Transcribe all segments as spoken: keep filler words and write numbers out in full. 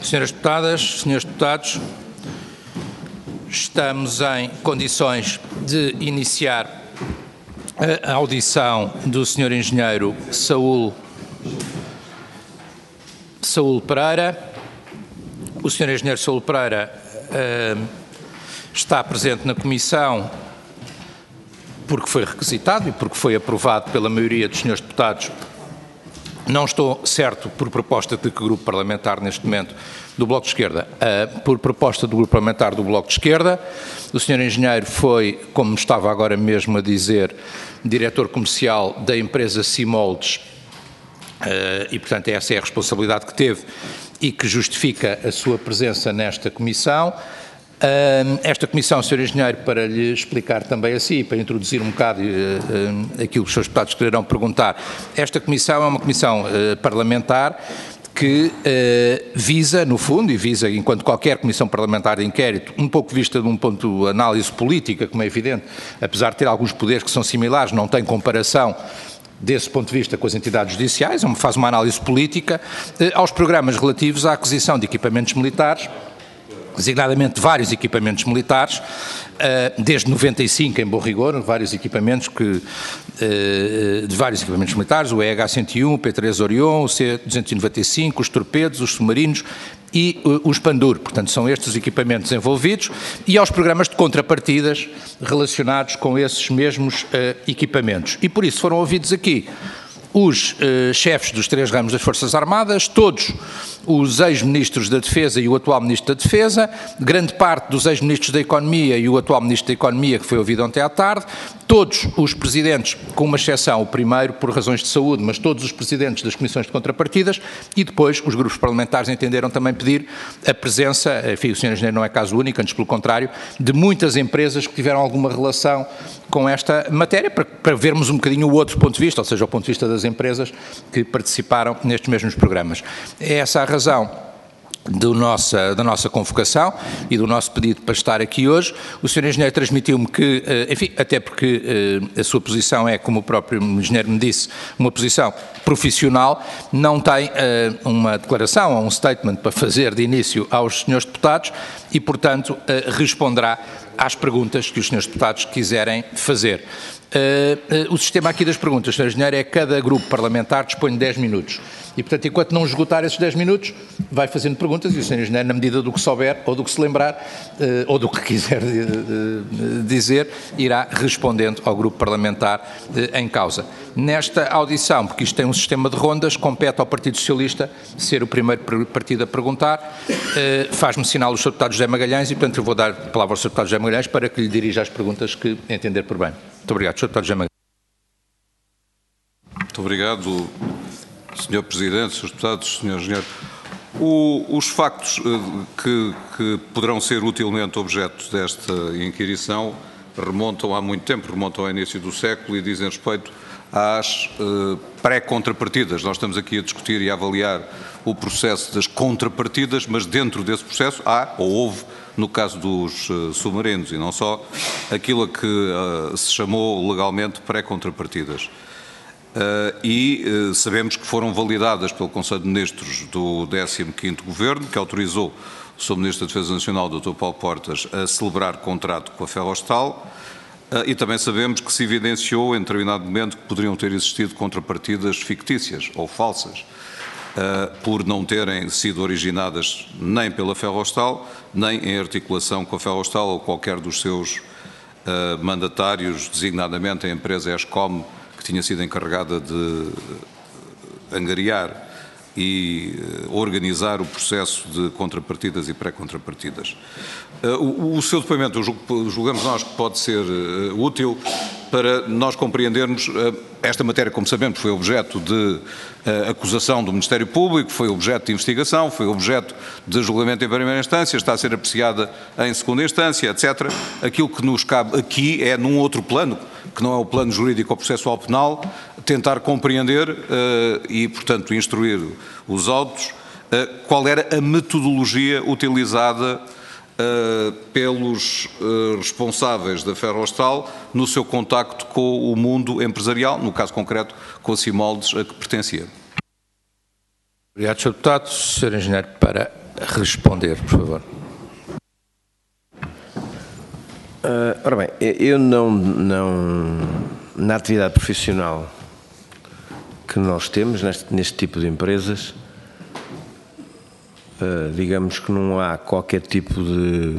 Senhoras Deputadas, Senhores Deputados, estamos em condições de iniciar a audição do senhor Engenheiro Saúl, Saúl Pereira. O senhor Engenheiro Saúl Pereira uh, está presente na Comissão porque foi requisitado e porque foi aprovado pela maioria dos senhores deputados. Não estou certo por proposta de que grupo parlamentar neste momento do Bloco de Esquerda, uh, por proposta do grupo parlamentar do Bloco de Esquerda. O senhor Engenheiro foi, como estava agora mesmo a dizer, diretor comercial da empresa Simoldes uh, e, portanto, essa é a responsabilidade que teve e que justifica a sua presença nesta Comissão. Uh, esta Comissão, senhor Engenheiro, para lhe explicar também assim, para introduzir um bocado uh, uh, aquilo que os seus deputados quererão perguntar, esta Comissão é uma Comissão uh, parlamentar que uh, visa, no fundo, e visa, enquanto qualquer Comissão Parlamentar de Inquérito, um pouco vista de um ponto de análise política, como é evidente, apesar de ter alguns poderes que são similares, não tem comparação desse ponto de vista com as entidades judiciais, faz uma análise política, uh, aos programas relativos à aquisição de equipamentos militares, designadamente vários equipamentos militares, desde noventa e cinco, em bom rigor, vários equipamentos que, de vários equipamentos militares, o E H cento e um, o P três Orion, o C duzentos e noventa e cinco, os torpedos, os submarinos e os Pandur. Portanto, são estes os equipamentos envolvidos e aos programas de contrapartidas relacionados com esses mesmos equipamentos. E por isso foram ouvidos aqui os uh, chefes dos três ramos das Forças Armadas, todos os ex-ministros da Defesa e o atual Ministro da Defesa, grande parte dos ex-ministros da Economia e o atual Ministro da Economia, que foi ouvido ontem à tarde, todos os presidentes, com uma exceção, o primeiro por razões de saúde, mas todos os presidentes das comissões de contrapartidas, e depois os grupos parlamentares entenderam também pedir a presença, enfim, o senhor Engenheiro não é caso único, antes pelo contrário, de muitas empresas que tiveram alguma relação com esta matéria, para, para vermos um bocadinho o outro ponto de vista, ou seja, o ponto de vista das empresas que participaram nestes mesmos programas. É essa a razão do nossa, da nossa convocação e do nosso pedido para estar aqui hoje. O senhor Engenheiro transmitiu-me que, enfim, até porque a sua posição é, como o próprio Engenheiro me disse, uma posição profissional, não tem uma declaração ou um statement para fazer de início aos senhores deputados e, portanto, responderá às perguntas que os senhores deputados quiserem fazer. Uh, uh, o sistema aqui das perguntas, senhor Engenheiro, é que cada grupo parlamentar dispõe de dez minutos. E, portanto, enquanto não esgotar esses dez minutos, vai fazendo perguntas e o senhor Engenheiro, na medida do que souber ou do que se lembrar, uh, ou do que quiser uh, dizer, irá respondendo ao grupo parlamentar uh, em causa. Nesta audição, porque isto tem um sistema de rondas, compete ao Partido Socialista ser o primeiro partido a perguntar. Uh, Faz-me sinal o senhor deputado José Magalhães e, portanto, eu vou dar a palavra ao senhor deputado José Magalhães para que lhe dirija as perguntas que entender por bem. Muito obrigado, senhor deputado José Magalhães. Muito obrigado, senhor Presidente, senhores deputados, senhor Engenheiro. O, os factos que, que poderão ser utilmente objeto desta inquirição remontam há muito tempo, remontam ao início do século e dizem respeito às uh, pré-contrapartidas. Nós estamos aqui a discutir e a avaliar o processo das contrapartidas, mas dentro desse processo há, ou houve, no caso dos uh, submarinos, e não só, aquilo a que uh, se chamou legalmente pré-contrapartidas. Uh, e uh, sabemos que foram validadas pelo Conselho de Ministros do décimo quinto Governo, que autorizou o senhor Ministro da Defesa Nacional, doutor Paulo Portas, a celebrar contrato com a Ferrostal, uh, e também sabemos que se evidenciou em determinado momento que poderiam ter existido contrapartidas fictícias ou falsas, Uh, por não terem sido originadas nem pela Ferrostal, nem em articulação com a Ferrostal ou qualquer dos seus uh, mandatários, designadamente a empresa Escom, que tinha sido encarregada de angariar e uh, organizar o processo de contrapartidas e pré-contrapartidas. Uh, o, o seu depoimento, julgamos nós que pode ser uh, útil para nós compreendermos uh, esta matéria, como sabemos, foi objeto de uh, acusação do Ministério Público, foi objeto de investigação, foi objeto de julgamento em primeira instância, está a ser apreciada em segunda instância, etcétera. Aquilo que nos cabe aqui é, num outro plano, que não é o plano jurídico ou processual penal, tentar compreender uh, e, portanto, instruir os autos uh, qual era a metodologia utilizada Uh, pelos uh, responsáveis da Ferrostal no seu contacto com o mundo empresarial, no caso concreto com a Simoldes a que pertencia. Obrigado, senhor Deputado. senhor Engenheiro, para responder, por favor. Uh, ora bem, eu não, não, na atividade profissional que nós temos neste, neste tipo de empresas, uh, digamos que não há qualquer tipo de...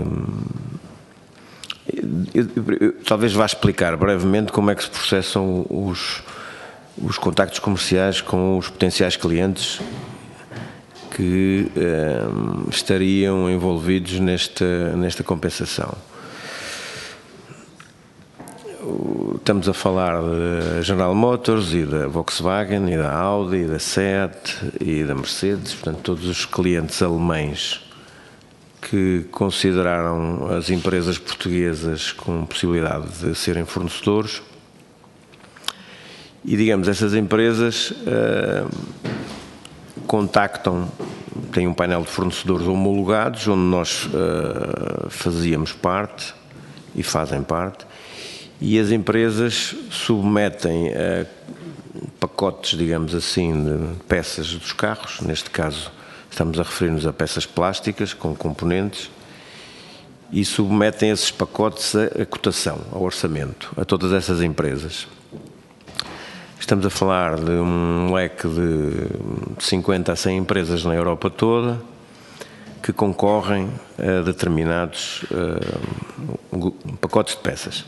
Eu, eu, eu, talvez vá explicar brevemente como é que se processam os, os contactos comerciais com os potenciais clientes que uh, estariam envolvidos nesta, nesta compensação. Estamos a falar da General Motors e da Volkswagen e da Audi e da Seat e da Mercedes, portanto todos os clientes alemães que consideraram as empresas portuguesas com possibilidade de serem fornecedores. E digamos, essas empresas uh, contactam, têm um painel de fornecedores homologados onde nós uh, fazíamos parte e fazem parte. E as empresas submetem a pacotes, digamos assim, de peças dos carros, neste caso estamos a referir-nos a peças plásticas com componentes, e submetem esses pacotes a cotação, ao orçamento, a todas essas empresas. Estamos a falar de um leque de cinquenta a cem empresas na Europa toda que concorrem a determinados uh, pacotes de peças.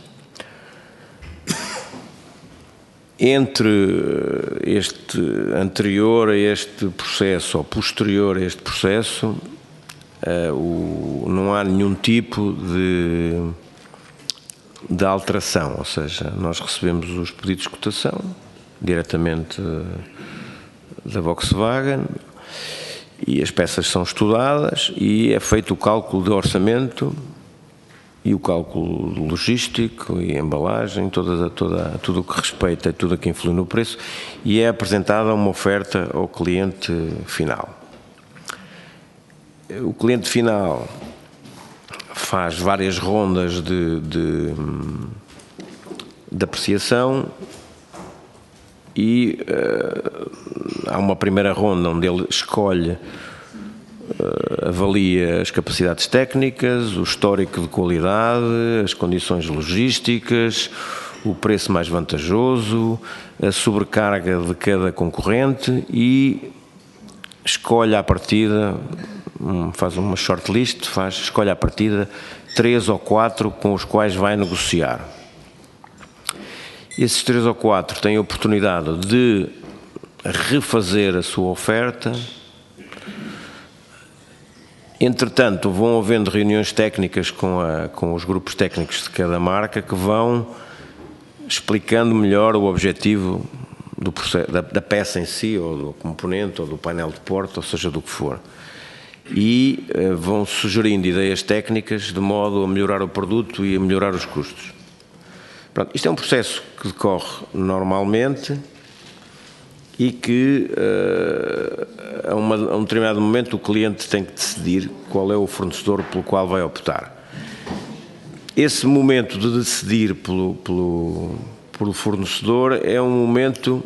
Entre este anterior a este processo ou posterior a este processo, uh, o, não há nenhum tipo de, de alteração, ou seja, nós recebemos os pedidos de cotação diretamente da Volkswagen e as peças são estudadas e é feito o cálculo de orçamento e o cálculo logístico e embalagem, toda, toda, tudo o que respeita, tudo o que influi no preço, e é apresentada uma oferta ao cliente final. O cliente final faz várias rondas de, de, de apreciação e uh, há uma primeira ronda onde ele escolhe, avalia as capacidades técnicas, o histórico de qualidade, as condições logísticas, o preço mais vantajoso, a sobrecarga de cada concorrente e escolhe à partida, faz uma shortlist, faz, escolhe à partida três ou quatro com os quais vai negociar. Esses três ou quatro têm a oportunidade de refazer a sua oferta. Entretanto, vão havendo reuniões técnicas com, a, com os grupos técnicos de cada marca que vão explicando melhor o objetivo do processo, da, da peça em si, ou do componente, ou do painel de porta, ou seja, do que for. E uh, vão sugerindo ideias técnicas de modo a melhorar o produto e a melhorar os custos. Pronto, isto é um processo que decorre normalmente e que uh, a, uma, a um determinado momento o cliente tem que decidir qual é o fornecedor pelo qual vai optar. Esse momento de decidir pelo, pelo, pelo fornecedor é um momento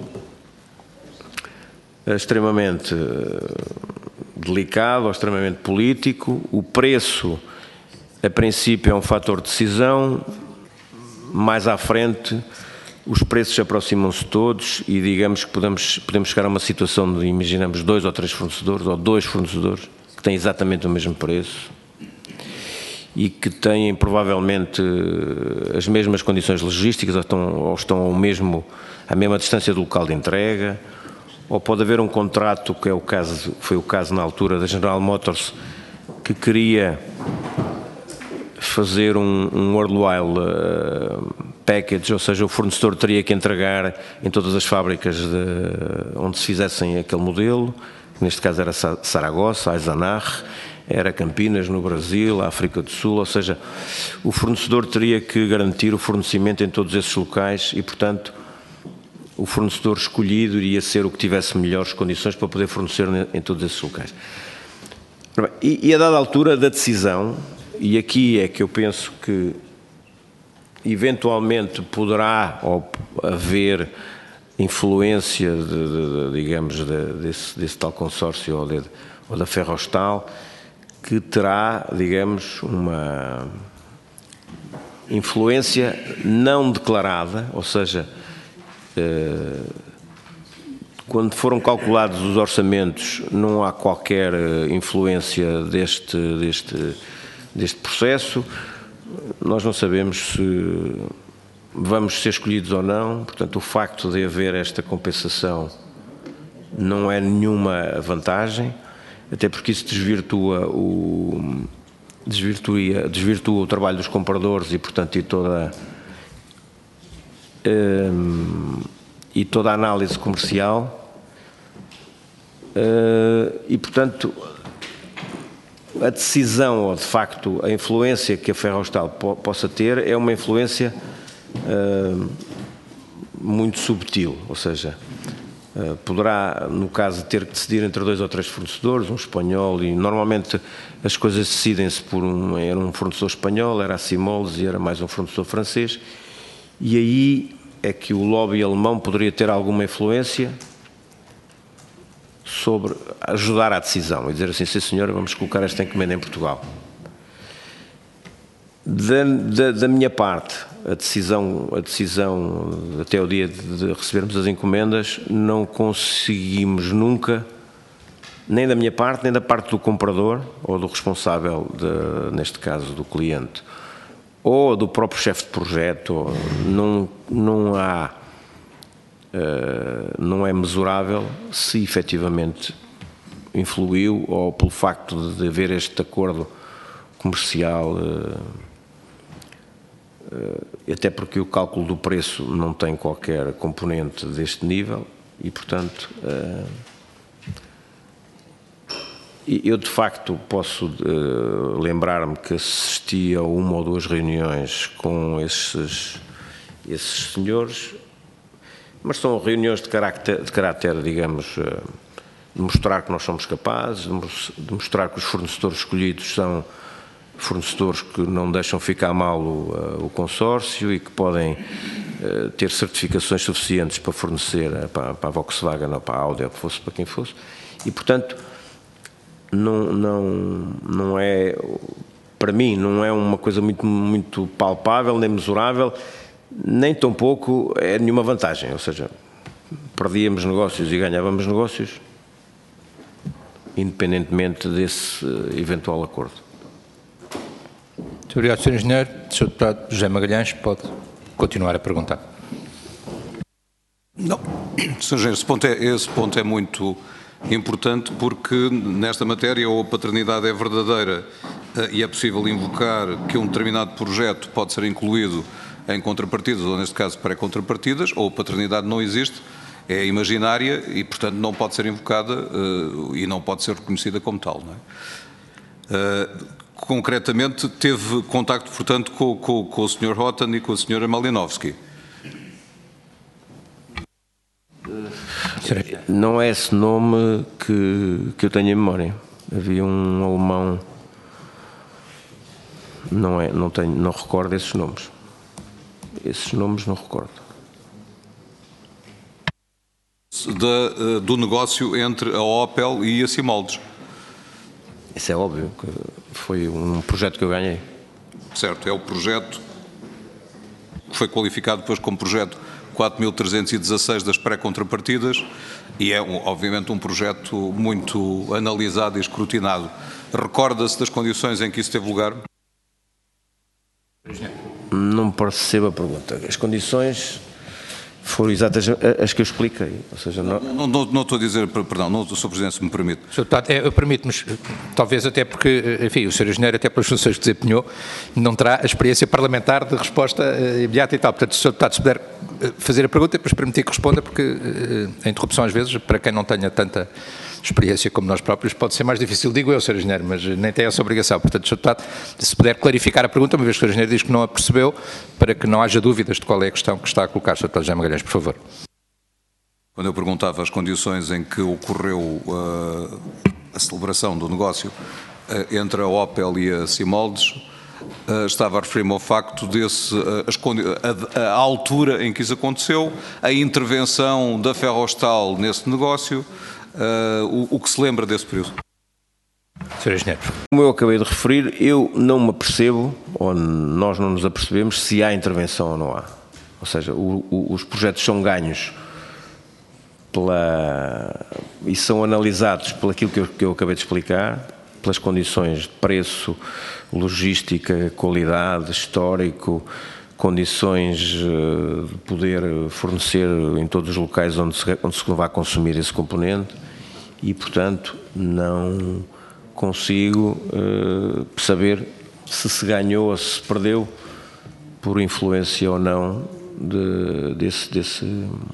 extremamente delicado, extremamente político. O preço, a princípio, é um fator de decisão. Mais à frente, os preços aproximam-se todos e digamos que podemos, podemos chegar a uma situação de, imaginamos, dois ou três fornecedores, ou dois fornecedores, que têm exatamente o mesmo preço e que têm provavelmente as mesmas condições logísticas ou estão, ou estão ao mesmo, à mesma distância do local de entrega, ou pode haver um contrato, que é o caso, foi o caso na altura da General Motors, que queria fazer um, um worldwide uh, package, ou seja, o fornecedor teria que entregar em todas as fábricas de, onde se fizessem aquele modelo, neste caso era Saragossa, Eisenach, era Campinas no Brasil, a África do Sul, ou seja, o fornecedor teria que garantir o fornecimento em todos esses locais e, portanto, o fornecedor escolhido iria ser o que tivesse melhores condições para poder fornecer em todos esses locais. E, e a dada altura da decisão, e aqui é que eu penso que eventualmente poderá haver influência, de, de, de, digamos, de, desse, desse tal consórcio ou, de, ou da Ferrostal, que terá, digamos, uma influência não declarada, ou seja, quando foram calculados os orçamentos não há qualquer influência deste, deste, deste processo. Nós não sabemos se vamos ser escolhidos ou não, portanto o facto de haver esta compensação não é nenhuma vantagem, até porque isso desvirtua o, desvirtua, desvirtua o trabalho dos compradores e, portanto, e toda, um, e toda a análise comercial uh, e, portanto, a decisão, ou de facto a influência que a Ferrostal po possa ter é uma influência uh, muito subtil, ou seja, Uh, poderá, no caso de ter que decidir entre dois ou três fornecedores, um espanhol, e normalmente as coisas decidem-se por um, era um fornecedor espanhol, era a Simoldes e era mais um fornecedor francês, e aí é que o lobby alemão poderia ter alguma influência sobre ajudar à decisão e dizer assim, sim senhora, vamos colocar esta encomenda em Portugal. Da, da, da minha parte, a decisão, a decisão até o dia de recebermos as encomendas, não conseguimos nunca, nem da minha parte, nem da parte do comprador, ou do responsável, de, neste caso do cliente, ou do próprio chefe de projeto, não, não há, uh, não é mesurável se efetivamente influiu, ou pelo facto de haver este acordo comercial, uh, até porque o cálculo do preço não tem qualquer componente deste nível e, portanto, eu de facto posso lembrar-me que assisti a uma ou duas reuniões com esses, esses senhores, mas são reuniões de caráter, de caráter, digamos, de mostrar que nós somos capazes, de mostrar que os fornecedores escolhidos são fornecedores que não deixam ficar mal o, o consórcio e que podem uh, ter certificações suficientes para fornecer uh, para, para a Volkswagen ou para a Audi ou que fosse para quem fosse, e portanto não, não, não é, para mim não é uma coisa muito, muito palpável, nem mesurável, nem tampouco é nenhuma vantagem, ou seja, perdíamos negócios e ganhávamos negócios independentemente desse uh, eventual acordo. Muito obrigado, senhor Engenheiro. senhor Deputado José Magalhães pode continuar a perguntar. Não, senhor Engenheiro, esse ponto, é, esse ponto é muito importante porque nesta matéria ou a paternidade é verdadeira e é possível invocar que um determinado projeto pode ser incluído em contrapartidas, ou neste caso pré-contrapartidas, ou a paternidade não existe, é imaginária e, portanto, não pode ser invocada uh, e não pode ser reconhecida como tal. Não é? Uh, concretamente, teve contacto, portanto, com, com, com o senhor Rotten e com a senhora Malinowski. Não é esse nome que, que eu tenho em memória. Havia um alemão, não, é, não, tenho, não recordo esses nomes. Esses nomes não recordo. Da, do negócio entre a Opel e a Simoldes. Isso é óbvio, que foi um projeto que eu ganhei. Certo, é o projeto que foi qualificado depois como projeto quatro mil trezentos e dezasseis das pré-contrapartidas e é, um, obviamente, um projeto muito analisado e escrutinado. Recorda-se das condições em que isso teve lugar? Não percebo a pergunta. As condições foram exatas as que eu expliquei. Ou seja, não... Não, não, não estou a dizer, perdão, não, senhor Presidente, se me permite. senhor Deputado, eu permito-me, talvez até porque, enfim, o senhor Engenheiro, até pelas funções que desempenhou, não terá a experiência parlamentar de resposta uh, imediata e tal. Portanto, se o senhor Deputado se puder fazer a pergunta, depois permitir que responda, porque uh, a interrupção às vezes, para quem não tenha tanta experiência como nós próprios, pode ser mais difícil, digo eu, senhor Engenheiro, mas nem tem essa obrigação. Portanto, senhor Deputado, se puder clarificar a pergunta, uma vez que o senhor Engenheiro diz que não a percebeu, para que não haja dúvidas de qual é a questão que está a colocar. senhor Deputado José Magalhães, por favor. Quando eu perguntava as condições em que ocorreu uh, a celebração do negócio uh, entre a Opel e a Simoldes, uh, estava a referir-me ao facto desse, uh, as a, a altura em que isso aconteceu, a intervenção da Ferrostal nesse negócio, uh, o, o que se lembra desse período. senhor Engenheiro. Como eu acabei de referir, eu não me apercebo, ou nós não nos apercebemos, se há intervenção ou não há. Ou seja, o, o, os projetos são ganhos pela, e são analisados por aquilo que eu, que eu acabei de explicar, pelas condições de preço, logística, qualidade, histórico, condições de poder fornecer em todos os locais onde se, onde se vai consumir esse componente e, portanto, não consigo uh, saber se se ganhou ou se se perdeu por influência ou não de, desse, desse...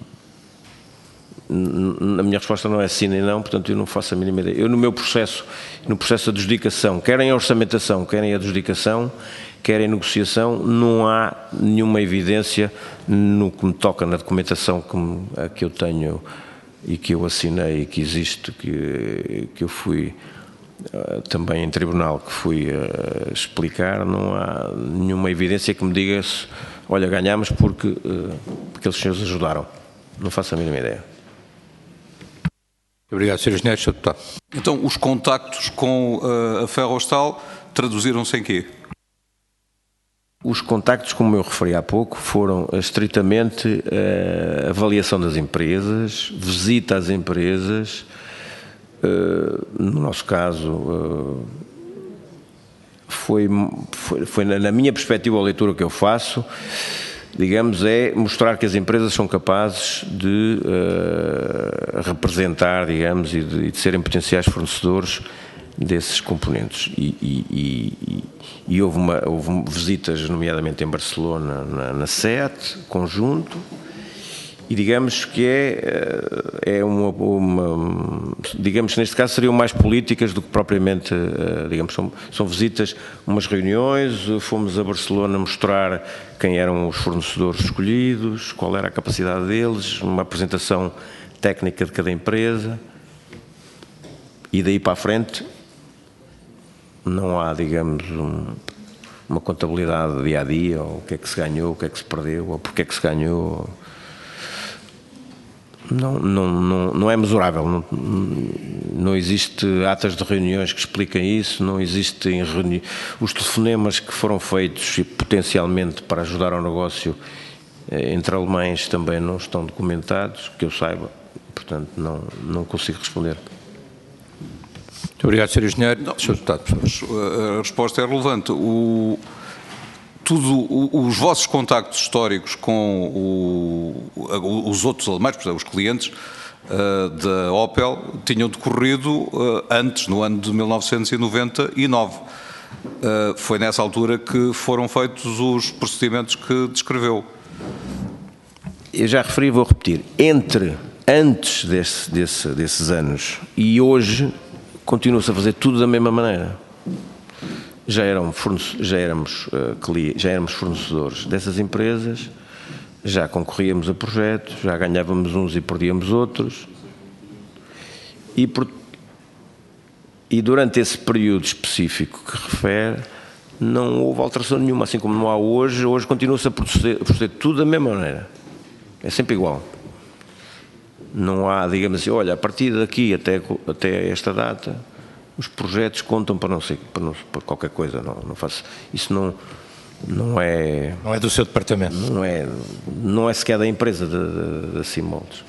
A minha resposta não é sim nem não, portanto eu não faço a mínima ideia. Eu no meu processo, no processo de adjudicação, querem a orçamentação, querem a adjudicação, querem a negociação, não há nenhuma evidência no que me toca na documentação que, me, a que eu tenho e que eu assinei e que existe, que, que eu fui uh, também em tribunal, que fui uh, explicar, não há nenhuma evidência que me diga se, olha, ganhamos porque uh, aqueles senhores ajudaram. Não faço a mínima ideia. Obrigado, senhor Engenheiro. senhor Deputado. Então, os contactos com uh, a Ferrostal traduziram-se em quê? Os contactos, como eu referi há pouco, foram estritamente a avaliação das empresas, visita às empresas, no nosso caso, foi, foi, foi na minha perspectiva, a leitura que eu faço, digamos, é mostrar que as empresas são capazes de uh, representar, digamos, e de, de serem potenciais fornecedores desses componentes. E, e, e, e houve, uma, houve visitas, nomeadamente em Barcelona, na, na S E A T, conjunto, e digamos que é, é uma, uma, digamos, neste caso seriam mais políticas do que propriamente, digamos, são, são visitas, umas reuniões, fomos a Barcelona mostrar quem eram os fornecedores escolhidos, qual era a capacidade deles, uma apresentação técnica de cada empresa, e daí para a frente não há, digamos, um, uma contabilidade dia a dia, ou o que é que se ganhou, o que é que se perdeu, ou porque é que se ganhou. Não, não, não, não é mesurável, não, não existe atas de reuniões que expliquem isso, não existem reuni... os telefonemas que foram feitos e potencialmente para ajudar ao negócio entre alemães também não estão documentados, que eu saiba, portanto não, não consigo responder. Muito obrigado, senhor Engenheiro. Não, senhor Deputado, por favor. A resposta é relevante. O... Tudo, os vossos contactos históricos com o, os outros alemães, por exemplo, os clientes uh, da Opel, tinham decorrido uh, antes, no ano de mil novecentos e noventa e nove. Uh, foi nessa altura que foram feitos os procedimentos que descreveu. Eu já referi, vou repetir, entre antes desse, desse, desses anos e hoje, continua-se a fazer tudo da mesma maneira. Já, eram já, éramos, já éramos fornecedores dessas empresas, já concorríamos a projetos, já ganhávamos uns e perdíamos outros, e, por, e durante esse período específico que refere, não houve alteração nenhuma, assim como não há hoje, hoje continua-se a proceder, a proceder tudo da mesma maneira, é sempre igual. Não há, digamos assim, olha, a partir daqui até, até esta data, os projetos contam para não sei, para, não, para qualquer coisa, não, não faço, isso não, não é... Não é do seu departamento. Não é, não é sequer da empresa da Simoldes.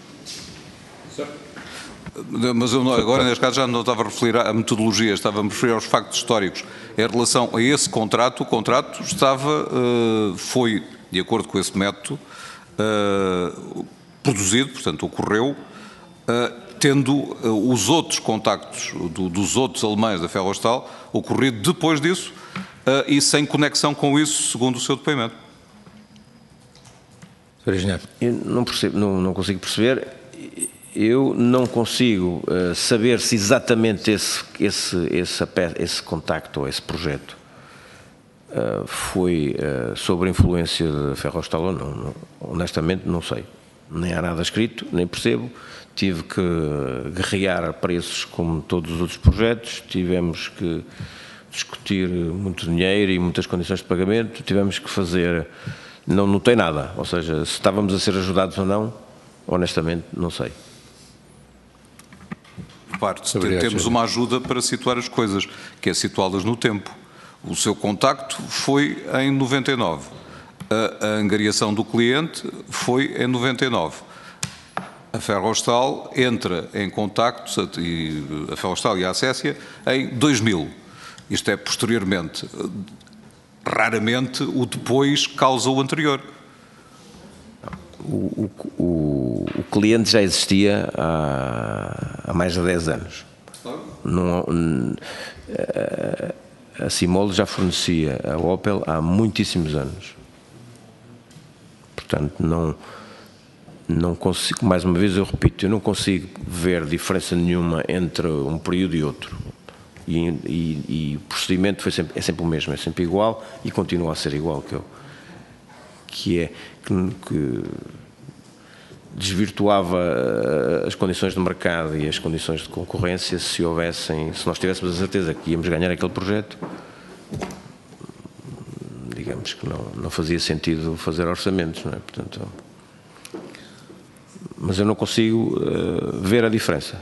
Mas eu agora, neste caso, já não estava a referir à metodologia, estava a me referir aos factos históricos. Em relação a esse contrato, o contrato estava, foi, de acordo com esse método, produzido, portanto, ocorreu, tendo uh, os outros contactos do, dos outros alemães da Ferrostal ocorrido depois disso uh, e sem conexão com isso, segundo o seu depoimento. senhor Engenheiro. Eu não, percebo, não, não consigo perceber, eu não consigo uh, saber se exatamente esse, esse, esse, esse contacto ou esse projeto uh, foi uh, sob a influência da Ferrostal ou não, não. Honestamente não sei. Nem há nada escrito, nem percebo. Tive que guerrear preços como todos os outros projetos, tivemos que discutir muito dinheiro e muitas condições de pagamento, tivemos que fazer, não notei nada, ou seja, se estávamos a ser ajudados ou não, honestamente não sei. Repare, Obrigado, temos senhor. uma ajuda para situar as coisas, que é situá-las no tempo. O seu contacto foi em noventa e nove. A, a angariação do cliente foi em noventa e nove. A Ferrostal entra em contacto, e a Ferrostal e a Acessia, em dois mil. Isto é, posteriormente. Raramente o depois causa o anterior. O, o, o cliente já existia há, há mais de dez anos. Não, a Simol já fornecia a Opel há muitíssimos anos. Portanto, não, não consigo, mais uma vez eu repito, eu não consigo ver diferença nenhuma entre um período e outro. E, e, e o procedimento foi sempre, é sempre o mesmo, é sempre igual e continua a ser igual, que, eu, que é que, que desvirtuava as condições de mercado e as condições de concorrência se houvessem, se nós tivéssemos a certeza que íamos ganhar aquele projeto, digamos que não, não fazia sentido fazer orçamentos, não é? Portanto, mas eu não consigo uh, ver a diferença.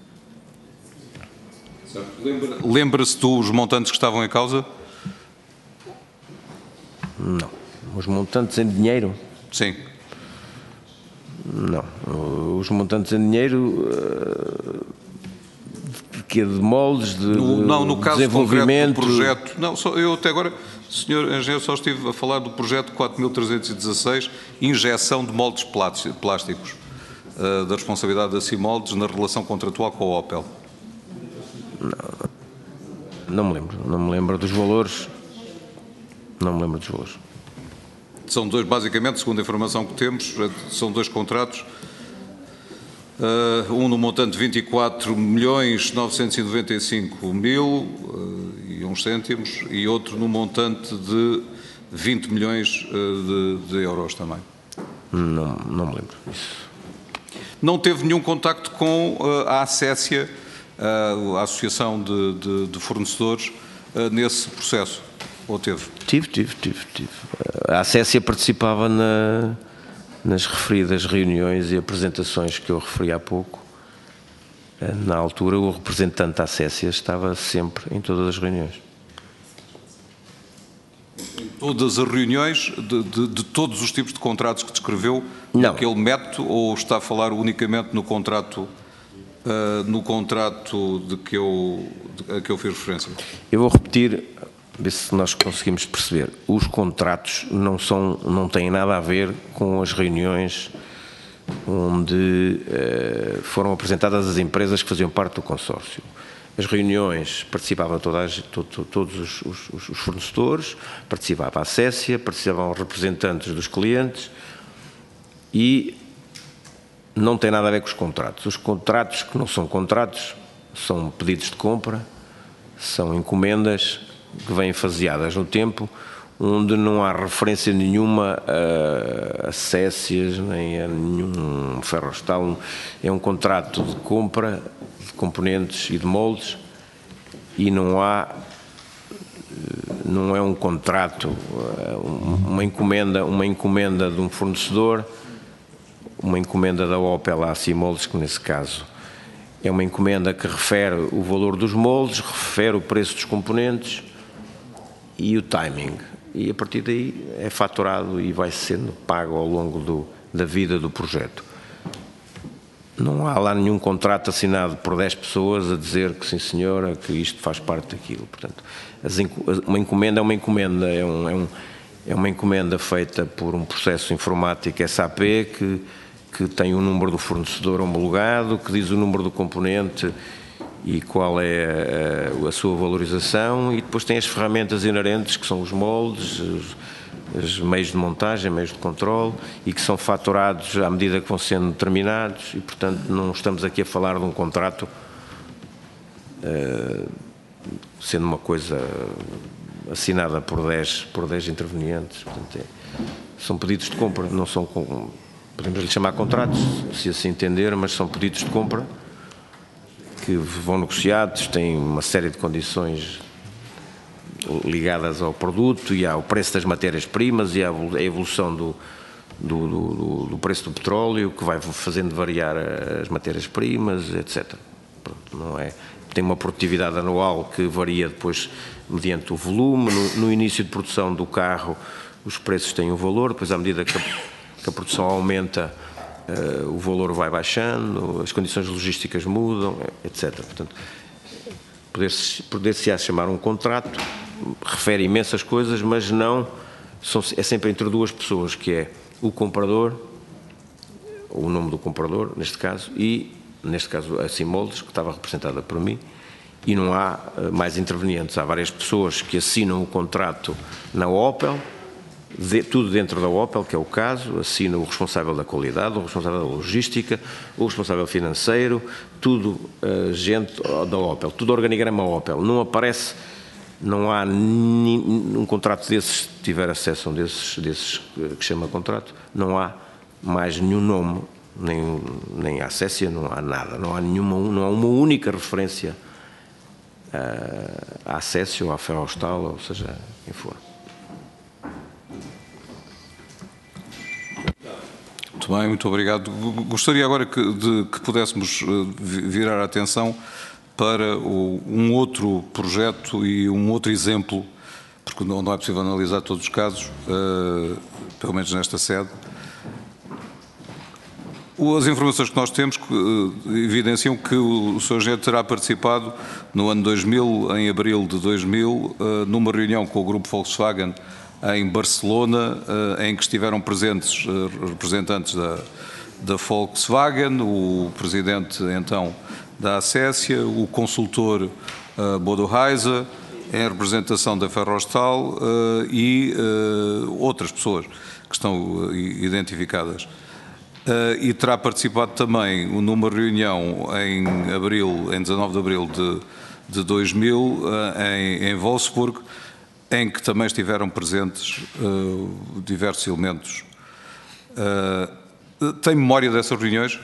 Lembra-se dos montantes que estavam em causa? Não. Os montantes em dinheiro? Sim. Não. Os montantes em dinheiro que é de moldes, de no, não, no caso desenvolvimento... concreto do projeto, não, só, eu até agora, senhor Engenheiro, só estive a falar do projeto quatro mil trezentos e dezasseis, injeção de moldes plásticos, uh, da responsabilidade da Simoldes na relação contratual com a Opel. Não, não me lembro, não me lembro dos valores, não me lembro dos valores. São dois, basicamente, segundo a informação que temos, são dois contratos, uh, um no montante de vinte e quatro milhões novecentos e noventa e cinco mil uh, e uns cêntimos, e outro no montante de vinte milhões uh, de, de euros também. Não, não me lembro disso. Não teve nenhum contacto com uh, a Acessia, uh, a Associação de, de, de Fornecedores, uh, nesse processo? Ou teve? Tive, tive, tive, tive. A Acessia participava na, nas referidas reuniões e apresentações que eu referi há pouco. Na altura, o representante da Acessia estava sempre em todas as reuniões. Em todas as reuniões de, de, de todos os tipos de contratos que descreveu? Não. Aquele método, ou está a falar unicamente no contrato, uh, no contrato de que eu, de, a que eu fiz referência? Eu vou repetir, ver se nós conseguimos perceber. Os contratos não, são, não têm nada a ver com as reuniões onde eh, foram apresentadas as empresas que faziam parte do consórcio. As reuniões participavam todas, todo, todos os, os, os fornecedores, participava a Acessia, participavam representantes dos clientes e não tem nada a ver com os contratos. Os contratos que não são contratos são pedidos de compra, são encomendas que vêm faseadas no tempo, onde não há referência nenhuma a Acessias, nem a nenhum Ferrostal. É um contrato de compra de componentes e de moldes e não há, não é um contrato, uma encomenda, uma encomenda de um fornecedor, uma encomenda da Opel à Simoldes, que nesse caso é uma encomenda que refere o valor dos moldes, refere o preço dos componentes e o timing. E a partir daí é faturado e vai sendo pago ao longo do, da vida do projeto. Não há lá nenhum contrato assinado por dez pessoas a dizer que sim senhora, que isto faz parte daquilo. Portanto, as, uma encomenda é uma encomenda, é, um, é, um, é uma encomenda feita por um processo informático S A P que, que tem o número do fornecedor homologado, que diz o número do componente e qual é a, a sua valorização, e depois tem as ferramentas inerentes, que são os moldes, os, os meios de montagem, meios de controle, e que são faturados à medida que vão sendo determinados, e portanto não estamos aqui a falar de um contrato uh, sendo uma coisa assinada por dez, por dez intervenientes. Portanto, é, são pedidos de compra, não são, podemos lhe chamar contratos, se assim entender, mas são pedidos de compra que vão negociados, têm uma série de condições ligadas ao produto e ao preço das matérias-primas e à evolução do, do, do, do preço do petróleo, que vai fazendo variar as matérias-primas, etcétera. Pronto, não é, tem uma produtividade anual que varia depois mediante o volume. No, no início de produção do carro, os preços têm um valor, depois à medida que a, que a produção aumenta, uh, o valor vai baixando, as condições logísticas mudam, etcétera. Portanto, poder-se poder-se-á chamar um contrato, refere imensas coisas, mas não, são, é sempre entre duas pessoas, que é o comprador, o nome do comprador, neste caso, e, neste caso, a Simoldes, que estava representada por mim, e não há uh, mais intervenientes. Há várias pessoas que assinam o contrato na Opel, de, tudo dentro da Opel, que é o caso, assina o responsável da qualidade, o responsável da logística, o responsável financeiro, tudo uh, gente da Opel, tudo organigrama Opel. Não aparece, não há ni, um contrato desses, se tiver acesso a um desses, desses uh, que chama contrato, não há mais nenhum nome, nem, nem a Acessia, não há nada, não há, nenhuma, não há uma única referência à Acessia ou à Ferrostal, ou seja, quem for. Muito bem, muito obrigado. Gostaria agora que, de, que pudéssemos virar a atenção para o, um outro projeto e um outro exemplo, porque não, não é possível analisar todos os casos, uh, pelo menos nesta sede. As informações que nós temos evidenciam que o senhor Engenheiro terá participado no ano dois mil, em abril de dois mil, numa reunião com o grupo Volkswagen em Barcelona, em que estiveram presentes representantes da, da Volkswagen, o presidente então da Acessia, o consultor Bodo Heiser, em representação da Ferrostal e outras pessoas que estão identificadas. Uh, e terá participado também numa reunião em abril, em dezanove de abril de, de dois mil, uh, em, em Wolfsburg, em que também estiveram presentes uh, diversos elementos. Uh, tem memória dessas reuniões?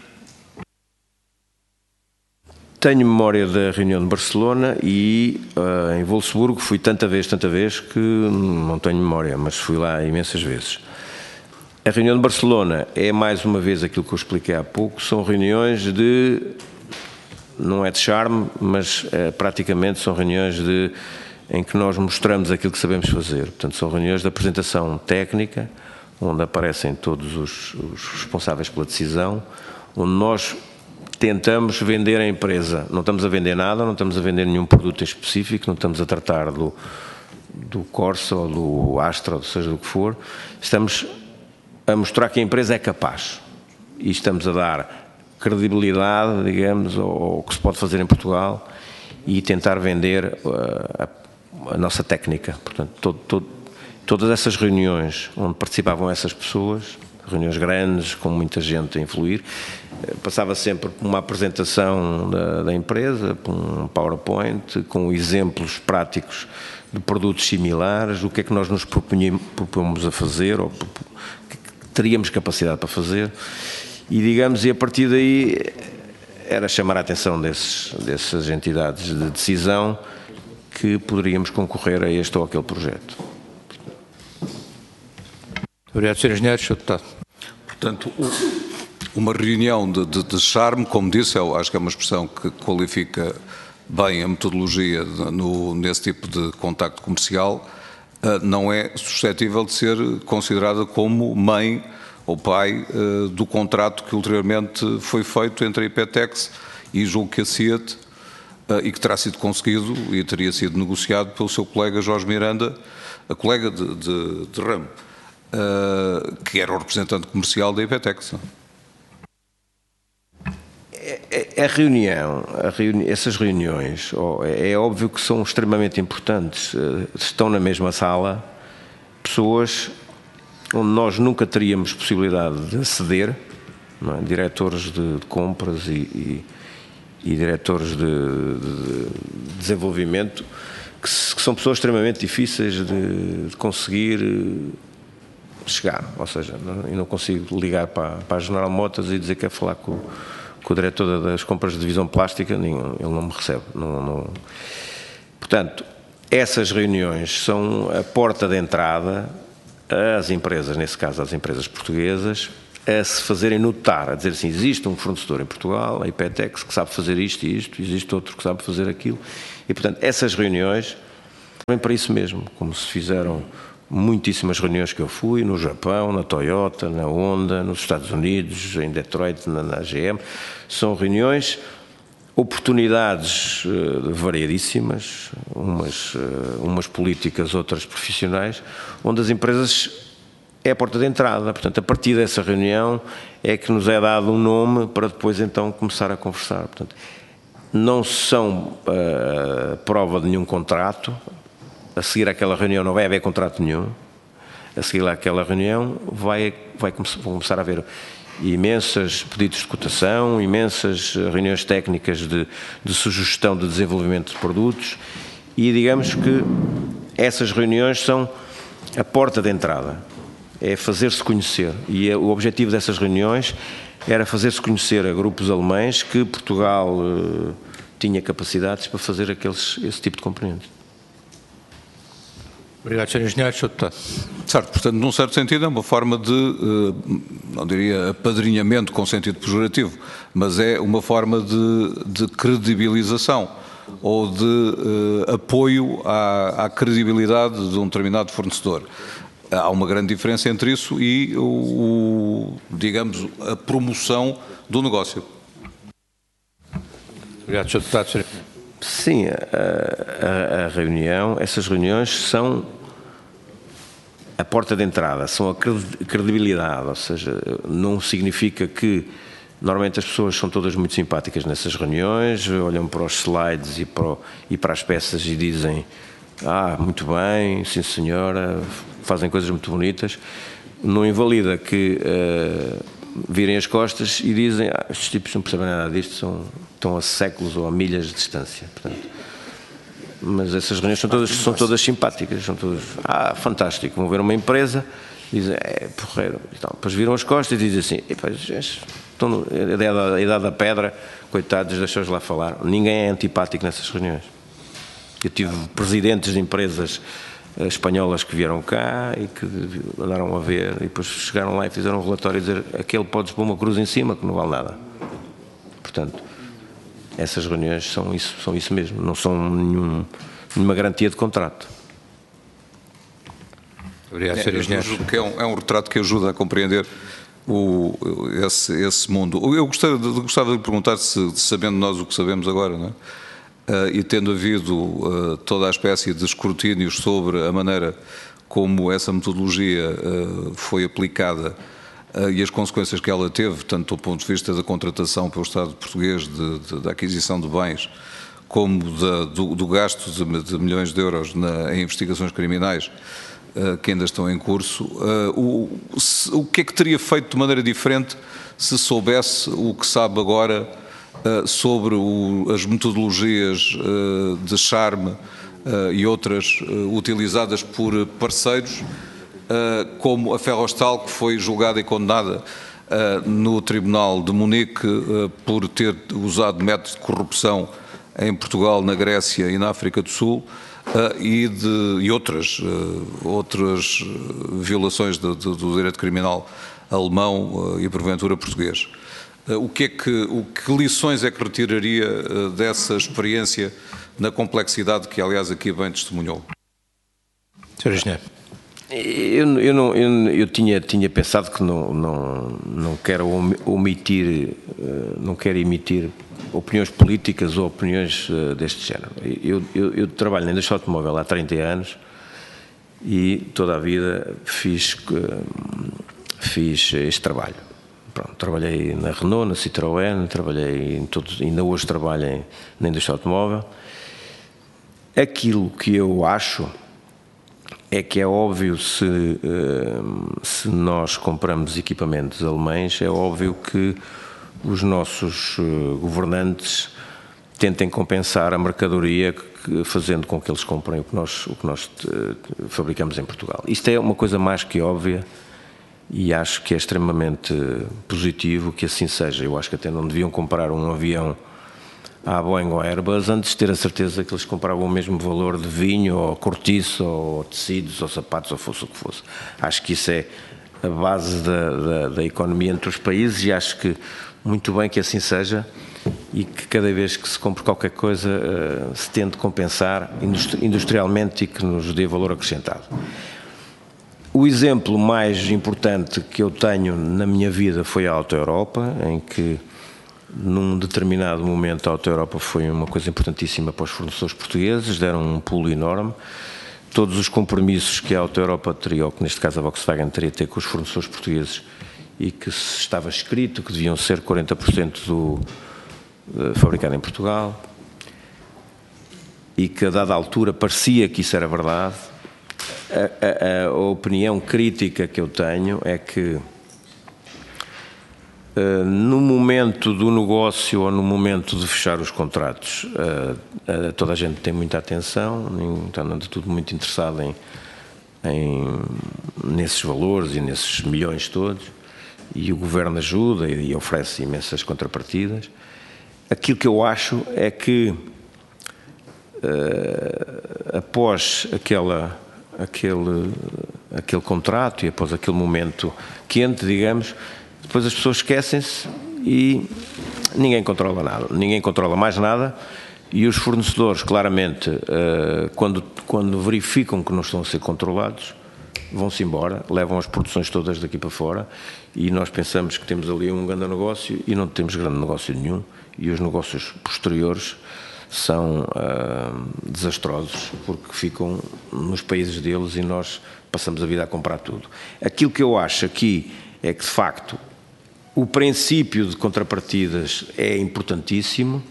Tenho memória da reunião de Barcelona e uh, em Wolfsburgo fui tanta vez, tanta vez que não tenho memória, mas fui lá imensas vezes. A reunião de Barcelona é, mais uma vez, aquilo que eu expliquei há pouco, são reuniões de, não é de charme, mas é, praticamente são reuniões de, em que nós mostramos aquilo que sabemos fazer. Portanto, são reuniões de apresentação técnica, onde aparecem todos os, os responsáveis pela decisão, onde nós tentamos vender a empresa. Não estamos a vender nada, não estamos a vender nenhum produto específico, não estamos a tratar do, do Corsa ou do Astra, ou seja do que for, estamos a mostrar que a empresa é capaz e estamos a dar credibilidade, digamos, ao, ao que se pode fazer em Portugal e tentar vender uh, a, a nossa técnica. Portanto, todo, todo, todas essas reuniões onde participavam essas pessoas, reuniões grandes, com muita gente a influir, passava sempre por uma apresentação da, da empresa, por um PowerPoint, com exemplos práticos de produtos similares, o que é que nós nos propomos a fazer, ou teríamos capacidade para fazer, e digamos, e a partir daí era chamar a atenção desses, dessas entidades de decisão que poderíamos concorrer a este ou aquele projeto. Obrigado, senhor Engenheiro. senhor Deputado. Portanto, uma reunião de, de, de charme, como disse, eu acho que é uma expressão que qualifica bem a metodologia no, nesse tipo de contacto comercial, não é suscetível de ser considerada como mãe ou pai uh, do contrato que ulteriormente foi feito entre a Ipetex e julgo que a Seat uh, e que terá sido conseguido e teria sido negociado pelo seu colega Jorge Miranda, a colega de, de, de ramo, uh, que era o representante comercial da Ipetex. A reunião, a reuni essas reuniões, oh, é óbvio que são extremamente importantes. Estão na mesma sala pessoas onde nós nunca teríamos possibilidade de aceder, não é? Diretores de, de compras e, e, e diretores de, de desenvolvimento, que, se, que são pessoas extremamente difíceis de, de conseguir chegar. Ou seja, não, eu não consigo ligar para, para a General Motors e dizer que quer falar com com o diretor das compras de divisão plástica, nenhum, ele não me recebe. Não, não. Portanto, essas reuniões são a porta de entrada às empresas, nesse caso às empresas portuguesas, a se fazerem notar, a dizer assim, existe um fornecedor em Portugal, a IPETEX, que sabe fazer isto e isto, existe outro que sabe fazer aquilo. E, portanto, essas reuniões vêm para isso mesmo, como se fizeram muitíssimas reuniões que eu fui, no Japão, na Toyota, na Honda, nos Estados Unidos, em Detroit, na, na G M. São reuniões, oportunidades uh, variadíssimas, umas, uh, umas políticas, outras profissionais, onde as empresas é a porta de entrada. Portanto, a partir dessa reunião é que nos é dado um nome para depois então começar a conversar. Portanto, não são uh, prova de nenhum contrato. A seguir àquela reunião não vai haver contrato nenhum. A seguir àquela reunião vai, vai começar, vão começar a haver imensas pedidos de cotação, imensas reuniões técnicas de, de sugestão de desenvolvimento de produtos e digamos que essas reuniões são a porta de entrada, é fazer-se conhecer e o objetivo dessas reuniões era fazer-se conhecer a grupos alemães que Portugal uh, tinha capacidades para fazer aqueles, esse tipo de componentes. Obrigado, senhor Engenheiro. senhor Deputado. Certo, portanto, num certo sentido é uma forma de, não diria apadrinhamento com sentido pejorativo, mas é uma forma de, de credibilização ou de uh, apoio à, à credibilidade de um determinado fornecedor. Há uma grande diferença entre isso e, o, o, digamos, a promoção do negócio. Obrigado, senhor Deputado. senhor Sim, a, a, a reunião, essas reuniões são a porta de entrada, são a credibilidade, ou seja, não significa que normalmente as pessoas são todas muito simpáticas nessas reuniões, olham para os slides e para, o, e para as peças e dizem ah, muito bem, sim senhora, fazem coisas muito bonitas, não invalida que uh, virem as costas e dizem ah, estes tipos não percebem nada disto, são, estão a séculos ou a milhas de distância. Portanto, mas essas reuniões são todas, são todas simpáticas, são todas, ah, fantástico, vão ver uma empresa, dizem, é, porreiro, e tal. Depois viram as costas e dizem assim, estão no, a, idade, a idade da pedra, coitados, deixa-os lá falar. Ninguém é antipático nessas reuniões. Eu tive presidentes de empresas espanholas que vieram cá e que andaram a ver e depois chegaram lá e fizeram um relatório e dizer aquele pode pôr uma cruz em cima que não vale nada. Portanto, essas reuniões são isso, são isso mesmo, não são nenhum, nenhuma garantia de contrato. Obrigado, é, senhor Engenheiro. Que é, um, é um retrato que ajuda a compreender o, esse, esse mundo. Eu gostava de, gostava de perguntar se, sabendo nós o que sabemos agora, não é? Uh, e tendo havido uh, toda a espécie de escrutínios sobre a maneira como essa metodologia uh, foi aplicada uh, e as consequências que ela teve, tanto do ponto de vista da contratação pelo Estado português de, de, da aquisição de bens, como da, do, do gasto de, de milhões de euros na, em investigações criminais uh, que ainda estão em curso, uh, o, se, o que é que teria feito de maneira diferente se soubesse o que sabe agora Uh, sobre o, as metodologias uh, de charme uh, e outras uh, utilizadas por parceiros, uh, como a Ferrostal, que foi julgada e condenada uh, no Tribunal de Munique uh, por ter usado métodos de corrupção em Portugal, na Grécia e na África do Sul, uh, e, de, e outras, uh, outras violações de, de, do direito criminal alemão uh, e porventura português. O que, é que, o que lições é que retiraria uh, dessa experiência na complexidade que, aliás, aqui bem testemunhou? senhor Engenheiro. Eu, eu, não, eu, eu tinha, tinha pensado que não, não, não quero omitir, uh, não quero emitir opiniões políticas ou opiniões uh, deste género. Eu, eu, eu trabalho na indústria automóvel há trinta anos e toda a vida fiz, uh, fiz este trabalho. Pronto, trabalhei na Renault, na Citroën, trabalhei em todos, ainda hoje trabalho em, na indústria automóvel. Aquilo que eu acho é que é óbvio, se, se nós compramos equipamentos alemães, é óbvio que os nossos governantes tentem compensar a mercadoria fazendo com que eles comprem o que nós, o que nós fabricamos em Portugal. Isto é uma coisa mais que óbvia. E acho que é extremamente positivo que assim seja. Eu acho que até não deviam comprar um avião à Boeing ou à Airbus antes de ter a certeza que eles compravam o mesmo valor de vinho, ou cortiço, ou tecidos, ou sapatos, ou fosse o que fosse. Acho que isso é a base da, da, da economia entre os países, e acho que muito bem que assim seja, e que cada vez que se compre qualquer coisa uh, se tente compensar industrialmente e que nos dê valor acrescentado. O exemplo mais importante que eu tenho na minha vida foi a Auto Europa, em que num determinado momento a Auto Europa foi uma coisa importantíssima para os fornecedores portugueses, deram um pulo enorme. Todos os compromissos que a Auto Europa teria, ou que neste caso a Volkswagen teria ter com os fornecedores portugueses, e que estava escrito que deviam ser quarenta por cento do fabricado em Portugal, e que a dada altura parecia que isso era verdade. A, a, a opinião crítica que eu tenho é que uh, no momento do negócio ou no momento de fechar os contratos, uh, uh, toda a gente tem muita atenção, está tudo muito interessado em, em, nesses valores e nesses milhões todos, e o Governo ajuda e, e oferece imensas contrapartidas. Aquilo que eu acho é que uh, após aquela Aquele, aquele contrato e após aquele momento quente, digamos, depois as pessoas esquecem-se e ninguém controla nada, ninguém controla mais nada, e os fornecedores, claramente, quando, quando verificam que não estão a ser controlados, vão-se embora, levam as produções todas daqui para fora, e nós pensamos que temos ali um grande negócio e não temos grande negócio nenhum, e os negócios posteriores são uh, desastrosos, porque ficam nos países deles e nós passamos a vida a comprar tudo. Aquilo que eu acho aqui é que, de facto, o princípio de contrapartidas é importantíssimo.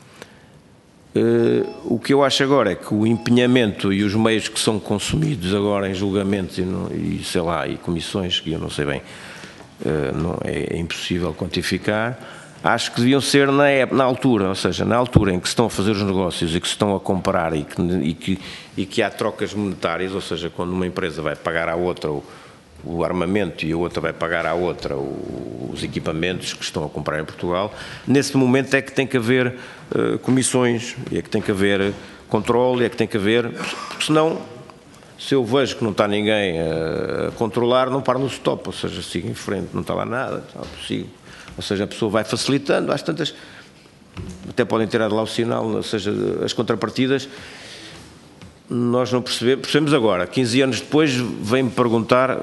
Uh, o que eu acho agora é que o empenhamento e os meios que são consumidos agora em julgamentos e, no, e sei lá, e comissões, que eu não sei bem, uh, não, é, é impossível quantificar. Acho que deviam ser na, na altura, ou seja, na altura em que se estão a fazer os negócios e que se estão a comparar e que, e que, e que há trocas monetárias, ou seja, quando uma empresa vai pagar à outra o, o armamento e a outra vai pagar à outra o, os equipamentos que estão a comprar em Portugal, nesse momento é que tem que haver uh, comissões, e é que tem que haver controle, é que tem que haver, porque senão, se eu vejo que não está ninguém a, a controlar, não paro no stop, ou seja, sigo em frente, não está lá nada, sigo. Ou seja, a pessoa vai facilitando, às tantas, até podem tirar de lá o sinal, ou seja, as contrapartidas, nós não percebemos, percebemos agora, quinze anos depois vem-me perguntar,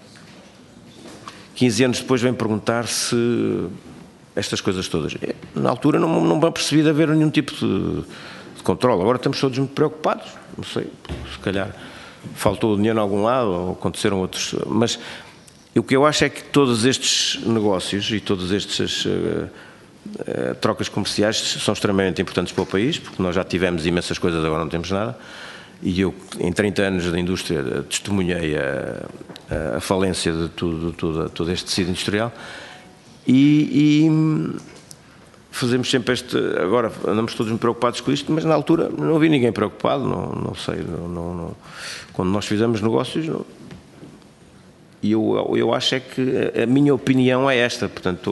quinze anos depois vem perguntar se estas coisas todas, na altura não, não me percebi de haver nenhum tipo de, de controle, agora estamos todos muito preocupados, não sei, se calhar faltou dinheiro em algum lado, ou aconteceram outros, mas o que eu acho é que todos estes negócios e todas estas uh, uh, trocas comerciais são extremamente importantes para o país, porque nós já tivemos imensas coisas, agora não temos nada, e eu, em trinta anos da indústria, testemunhei a, a falência de tudo, tudo, todo este tecido industrial, e, e fazemos sempre este, agora andamos todos muito preocupados com isto, mas na altura não vi ninguém preocupado, não, não sei, não, não, não, quando nós fizemos negócios, não, e eu, eu acho é que a minha opinião é esta, portanto,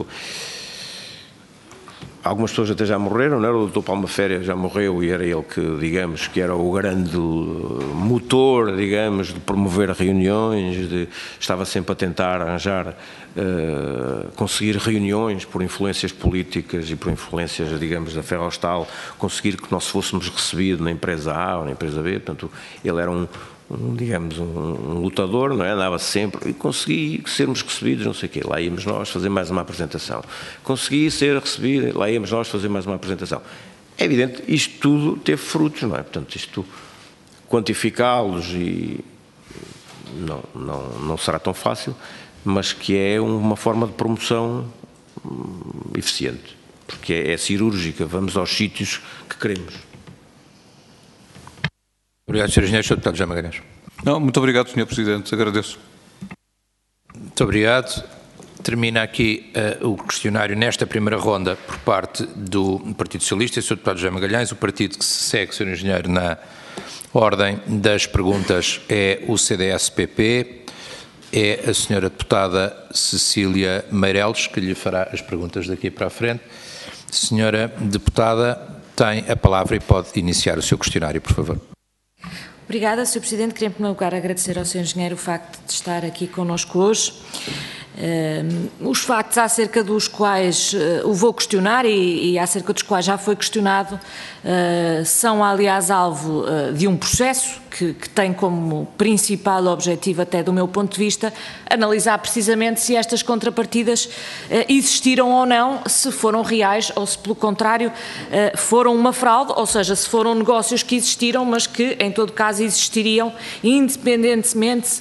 algumas pessoas até já morreram, não é? O doutor Palma Féria já morreu e era ele que, digamos, que era o grande motor, digamos, de promover reuniões, de, estava sempre a tentar arranjar, uh, conseguir reuniões por influências políticas e por influências, digamos, da Ferrostal, conseguir que nós fôssemos recebidos na empresa A ou na empresa B, portanto, ele era um Um, digamos, um, um lutador, não é? Andava sempre, e consegui sermos recebidos, não sei o quê, lá íamos nós fazer mais uma apresentação. Consegui ser recebido, lá íamos nós fazer mais uma apresentação. É evidente, isto tudo teve frutos, não é? Portanto, isto, quantificá-los e não, não, não será tão fácil, mas que é uma forma de promoção eficiente, porque é, é cirúrgica, vamos aos sítios que queremos. Obrigado, senhor Engenheiro. senhor Deputado José Magalhães. Não, muito obrigado, senhor Presidente. Agradeço. Muito obrigado. Termina aqui uh, o questionário nesta primeira ronda por parte do Partido Socialista e senhor Deputado José Magalhães. O partido que se segue, senhor Engenheiro, na ordem das perguntas é o C D S P P. É a senhora Deputada Cecília Meireles que lhe fará as perguntas daqui para a frente. Senhora Deputada, tem a palavra e pode iniciar o seu questionário, por favor. Obrigada, senhor Presidente. Queria, em primeiro lugar, agradecer ao senhor Engenheiro o facto de estar aqui connosco hoje. Uh, os factos acerca dos quais uh, o vou questionar e, e acerca dos quais já foi questionado uh, são, aliás, alvo uh, de um processo que, que tem como principal objetivo, até do meu ponto de vista, analisar precisamente se estas contrapartidas uh, existiram ou não, se foram reais ou se, pelo contrário, uh, foram uma fraude, ou seja, se foram negócios que existiram, mas que, em todo caso, existiriam independentemente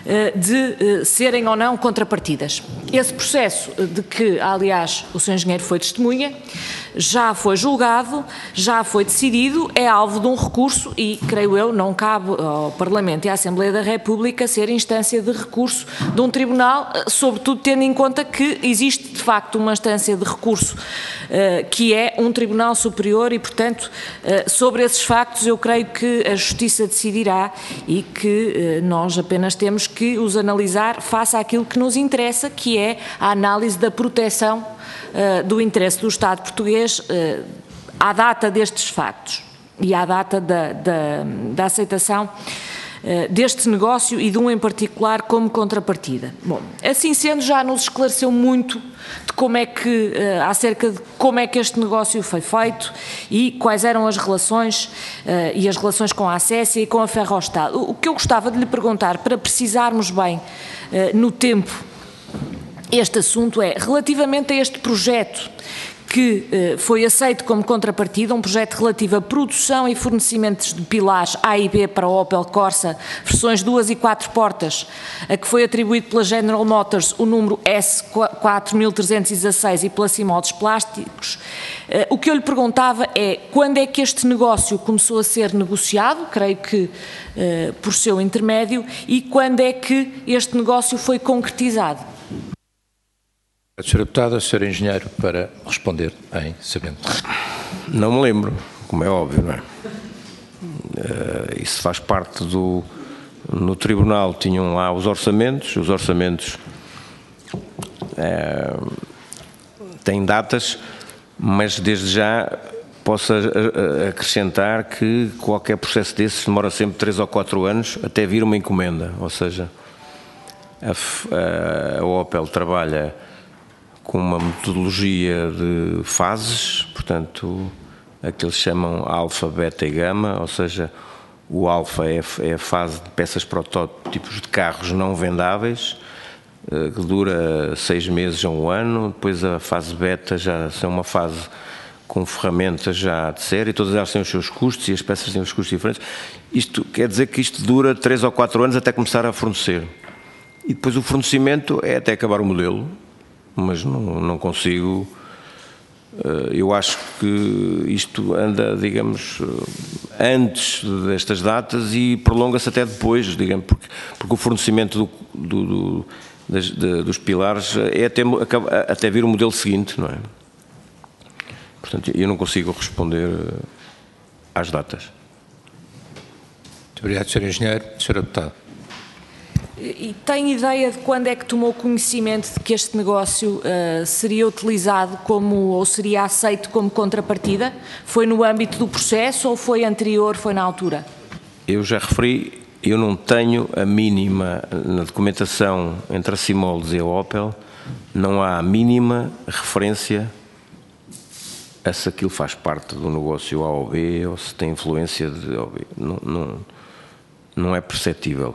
de serem ou não contrapartidas. Esse processo, de que, aliás, o senhor Engenheiro foi testemunha, já foi julgado, já foi decidido, é alvo de um recurso e, creio eu, não cabe ao Parlamento e à Assembleia da República ser instância de recurso de um tribunal, sobretudo tendo em conta que existe, de facto, uma instância de recurso que é um tribunal superior e, portanto, sobre esses factos eu creio que a Justiça decidirá e que nós apenas temos que os analisar face àquilo que nos interessa, que é a análise da proteção uh, do interesse do Estado português uh, à data destes factos e à data da, da, da aceitação uh, deste negócio e de um em particular como contrapartida. Bom, assim sendo, já nos esclareceu muito de como é que, uh, acerca de como é que este negócio foi feito e quais eram as relações uh, e as relações com a Acessia e com a Ferrostal. O, o que eu gostava de lhe perguntar, para precisarmos bem uh, no tempo este assunto, é relativamente a este projeto que eh, foi aceito como contrapartida, um projeto relativo à produção e fornecimentos de pilares A e B para o Opel Corsa, versões duas e quatro portas, a que foi atribuído pela General Motors o número S quatro mil trezentos e dezasseis e pela Simoldes Plásticos. Eh, o que eu lhe perguntava é quando é que este negócio começou a ser negociado, creio que eh, por seu intermédio, e quando é que este negócio foi concretizado? senhor Deputado, senhor Engenheiro, para responder em sabendo. Não me lembro, como é óbvio, não é? Uh, isso faz parte do... No Tribunal tinham lá os orçamentos, os orçamentos uh, têm datas, mas desde já posso acrescentar que qualquer processo desses demora sempre três ou quatro anos até vir uma encomenda, ou seja, a, a Opel trabalha com uma metodologia de fases, portanto, a que eles chamam alfa, beta e gama, ou seja, o alfa é, é a fase de peças protótipos de carros não vendáveis, que dura seis meses a um ano, depois a fase beta já é uma fase com ferramentas já de série, todas elas têm os seus custos e as peças têm os custos diferentes. Isto quer dizer que isto dura três ou quatro anos até começar a fornecer. E depois o fornecimento é até acabar o modelo, mas não, não consigo, eu acho que isto anda, digamos, antes destas datas e prolonga-se até depois, digamos, porque, porque o fornecimento do, do, do, das, de, dos pilares é até, até vir o modelo seguinte, não é? Portanto, eu não consigo responder às datas. Muito obrigado, senhor Engenheiro. senhor Deputado. E tem ideia de quando é que tomou conhecimento de que este negócio uh, seria utilizado como, ou seria aceito como contrapartida? Foi no âmbito do processo ou foi anterior, foi na altura? Eu já referi, eu não tenho a mínima, na documentação entre a Simoldes e a Opel, não há a mínima referência a se aquilo faz parte do negócio A ou B, ou se tem influência de A ou B. Não, não, não é perceptível.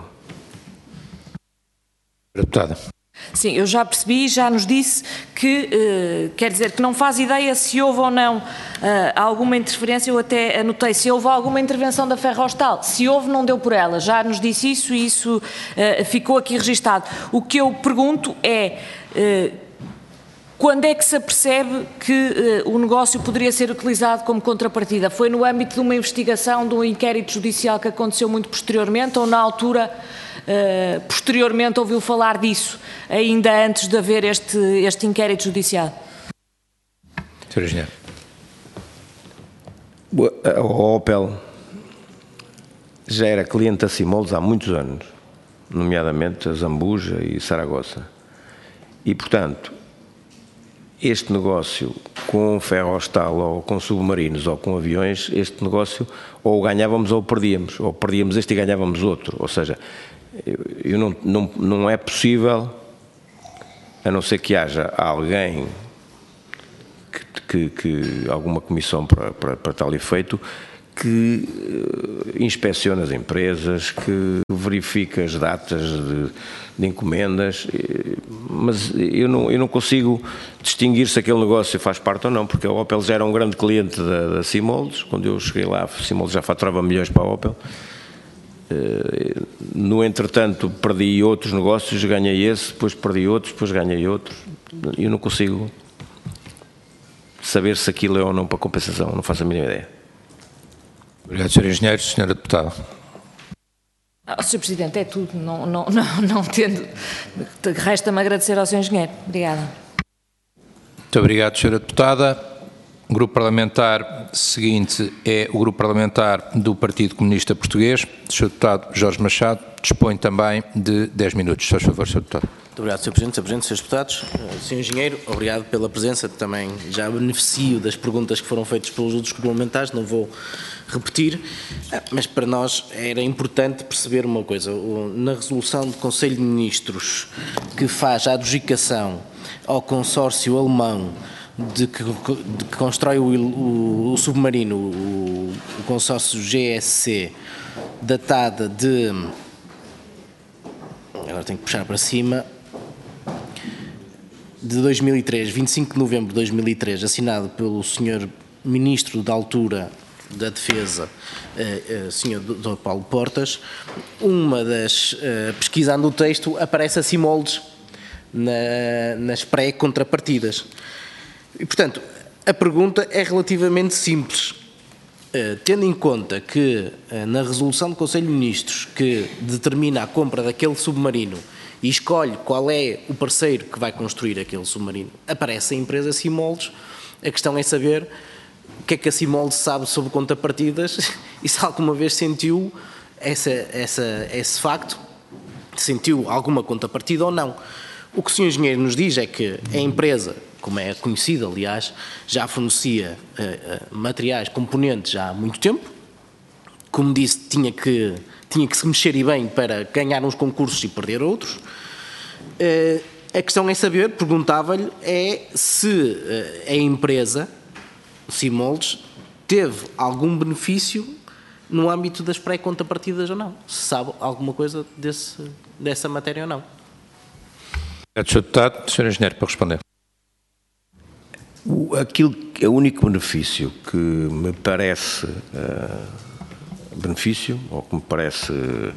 Deputada. Sim, eu já percebi, já nos disse que, eh, quer dizer, que não faz ideia se houve ou não eh, alguma interferência, eu até anotei, se houve alguma intervenção da Ferrostal. Se houve, não deu por ela, já nos disse isso e isso eh, ficou aqui registado. O que eu pergunto é, eh, quando é que se apercebe que uh, o negócio poderia ser utilizado como contrapartida? Foi no âmbito de uma investigação, de um inquérito judicial que aconteceu muito posteriormente ou na altura, uh, posteriormente, ouviu falar disso, ainda antes de haver este, este inquérito judicial? senhor Engenheiro. A Opel já era cliente da Simoldes há muitos anos, nomeadamente a Zambuja e Saragossa. E, portanto, este negócio, com ferro-hostal ou com submarinos ou com aviões, este negócio ou ganhávamos ou perdíamos, ou perdíamos este e ganhávamos outro. Ou seja, eu, eu não, não, não é possível, a não ser que haja alguém, que, que, que alguma comissão para, para, para tal efeito, que uh, inspeciona as empresas, que verifica as datas de, de encomendas, mas eu não, eu não consigo distinguir se aquele negócio faz parte ou não, porque a Opel já era um grande cliente da, da Simoldes. Quando eu cheguei lá, a Simoldes já faturava milhões para a Opel. Uh, no entretanto, perdi outros negócios, ganhei esse, depois perdi outros, depois ganhei outros. Eu não consigo saber se aquilo é ou não para compensação, não faço a mínima ideia. Obrigado, senhor Engenheiro. senhora Deputada. Ah, senhor Presidente, é tudo. Não, não, não, não tendo. Resta-me agradecer ao senhor Engenheiro. Obrigada. Muito obrigado, senhora Deputada. O grupo parlamentar seguinte é o grupo parlamentar do Partido Comunista Português. O senhor Deputado Jorge Machado dispõe também de dez minutos. Por favor, senhor Deputado. Muito obrigado, senhor Presidente, senhor Presidente, senhores Deputados. senhor Engenheiro, obrigado pela presença. Também já beneficio das perguntas que foram feitas pelos outros parlamentares, não vou repetir, mas para nós era importante perceber uma coisa. Na resolução do Conselho de Ministros que faz a adjudicação ao consórcio alemão de que, de que constrói o, o, o submarino, o, o consórcio G S C, datada de... Agora tenho que puxar para cima... de dois mil e três, vinte e cinco de novembro de dois mil e três, assinado pelo senhor Ministro da altura da Defesa, uh, uh, senhor doutor Paulo Portas. Uma das, uh, pesquisando o texto, aparece a Simoldes na, nas pré-contrapartidas. E, portanto, a pergunta é relativamente simples. Uh, tendo em conta que uh, na resolução do Conselho de Ministros que determina a compra daquele submarino e escolhe qual é o parceiro que vai construir aquele submarino, aparece a empresa Simoldes. A questão é saber o que é que a Simoldes sabe sobre contrapartidas e se alguma vez sentiu essa, essa, esse facto, sentiu alguma contrapartida ou não. O que o senhor Engenheiro nos diz é que a empresa, como é conhecida, aliás, já fornecia uh, uh, materiais, componentes já há muito tempo. Como disse, tinha que, tinha que se mexer e bem para ganhar uns concursos e perder outros. Uh, a questão é saber, perguntava-lhe, é se uh, a empresa, Simoldes, teve algum benefício no âmbito das pré-contrapartidas ou não. Se sabe alguma coisa desse, dessa matéria ou não. Obrigado, senhor Deputado. senhor Engenheiro, para responder. O, aquilo, o único benefício que me parece uh, benefício, ou que me parece uh,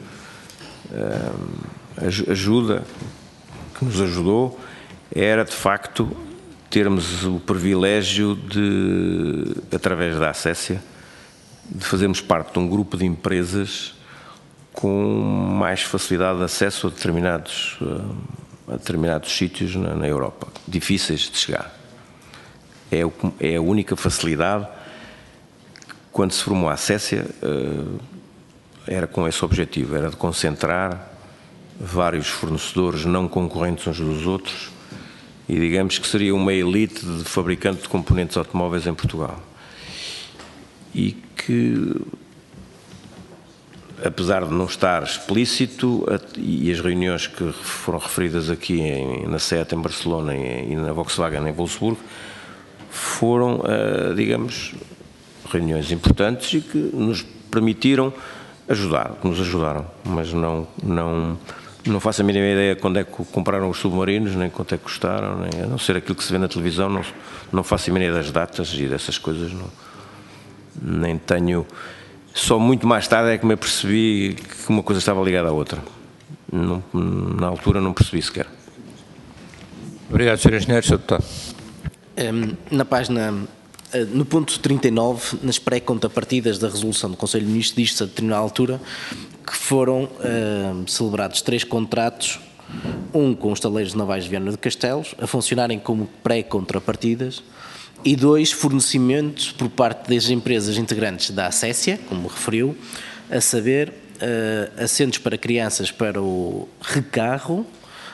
ajuda, que nos ajudou, era de facto termos o privilégio de, através da Acessia, de fazermos parte de um grupo de empresas com mais facilidade de acesso a determinados, uh, a determinados sítios na, na Europa, difíceis de chegar. É, o, é a única facilidade. Quando se formou a Acessia, uh, era com esse objetivo, era de concentrar vários fornecedores não concorrentes uns dos outros e digamos que seria uma elite de fabricante de componentes automóveis em Portugal. E que, apesar de não estar explícito, e as reuniões que foram referidas aqui em, na SEAT em Barcelona e na Volkswagen em Wolfsburgo, foram, digamos, reuniões importantes e que nos permitiram ajudar, que nos ajudaram, mas não, não, não faço a mínima ideia quando é que compraram os submarinos, nem quanto é que custaram, nem, a não ser aquilo que se vê na televisão, não, não faço a mínima ideia das datas e dessas coisas, não, nem tenho. Só muito mais tarde é que me apercebi que uma coisa estava ligada à outra. Não, na altura não percebi sequer. Obrigado, senhor Engenheiro. senhor Deputado. Na página, no ponto trinta e nove, nas pré-contrapartidas da resolução do Conselho de Ministros, diz-se a determinada altura que foram uh, celebrados três contratos, um com os taleiros navais de Viana do Castelo, a funcionarem como pré-contrapartidas, e dois fornecimentos por parte das empresas integrantes da Acessia, como referiu, a saber, uh, assentos para crianças para o recarro,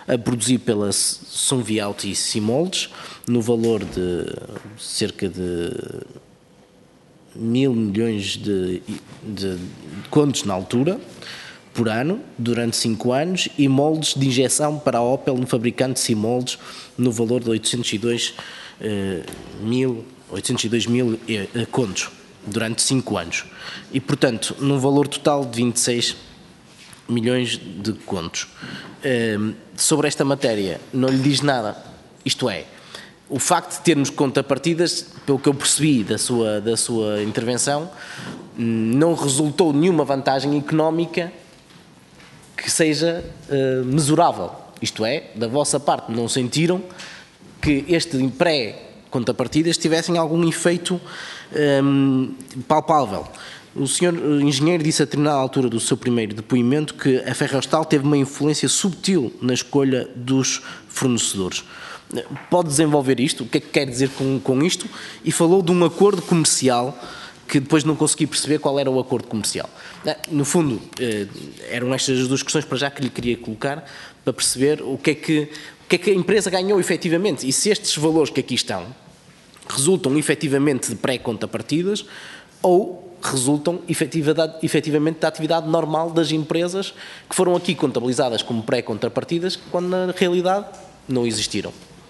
a produzir pela Sunviaut e Simoldes, no valor de cerca de mil milhões de, de, de contos na altura, por ano, durante cinco anos, e moldes de injeção para a Opel no fabricante Simoldes, no valor de oitocentos e dois mil contos, durante cinco anos. E, portanto, num valor total de vinte e seis milhões de contos. Sobre esta matéria, não lhe diz nada, isto é, o facto de termos contrapartidas, pelo que eu percebi da sua, da sua intervenção, não resultou nenhuma vantagem económica que seja uh, mesurável. Isto é, da vossa parte, não sentiram que este pré-contrapartidas tivessem algum efeito um, palpável. O senhor engenheiro disse a determinada altura do seu primeiro depoimento que a Ferrostal teve uma influência subtil na escolha dos fornecedores. Pode desenvolver isto? O que é que quer dizer com, com isto? E falou de um acordo comercial que depois não consegui perceber qual era o acordo comercial. No fundo, eram estas as duas questões para já que lhe queria colocar, para perceber o que é que, o que é que a empresa ganhou efetivamente e se estes valores que aqui estão resultam efetivamente de pré-contrapartidas ou resultam efetivamente da atividade normal das empresas que foram aqui contabilizadas como pré-contrapartidas, quando na realidade não existiram.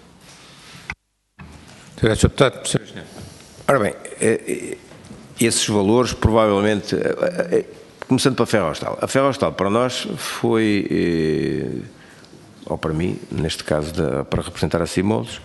Ora bem, esses valores provavelmente, começando pela Ferrostal, a Ferrostal para nós foi, ou para mim, neste caso para representar a Simoldes,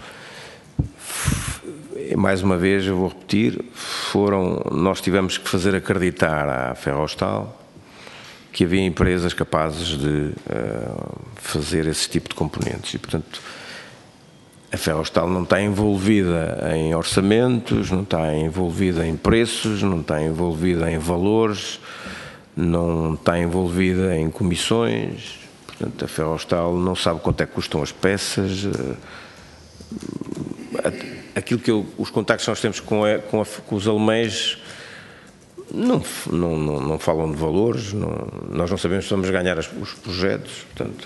mais uma vez eu vou repetir, foram, nós tivemos que fazer acreditar à Ferrostal que havia empresas capazes de uh, fazer esse tipo de componentes e, portanto, a Ferrostal não está envolvida em orçamentos, não está envolvida em preços, não está envolvida em valores, não está envolvida em comissões, portanto, a Ferrostal não sabe quanto é que custam as peças. Uh, aquilo que eu, os contactos que nós temos com, a, com, a, com os alemães não, não, não, não falam de valores, não, nós não sabemos se vamos ganhar as, os projetos, portanto,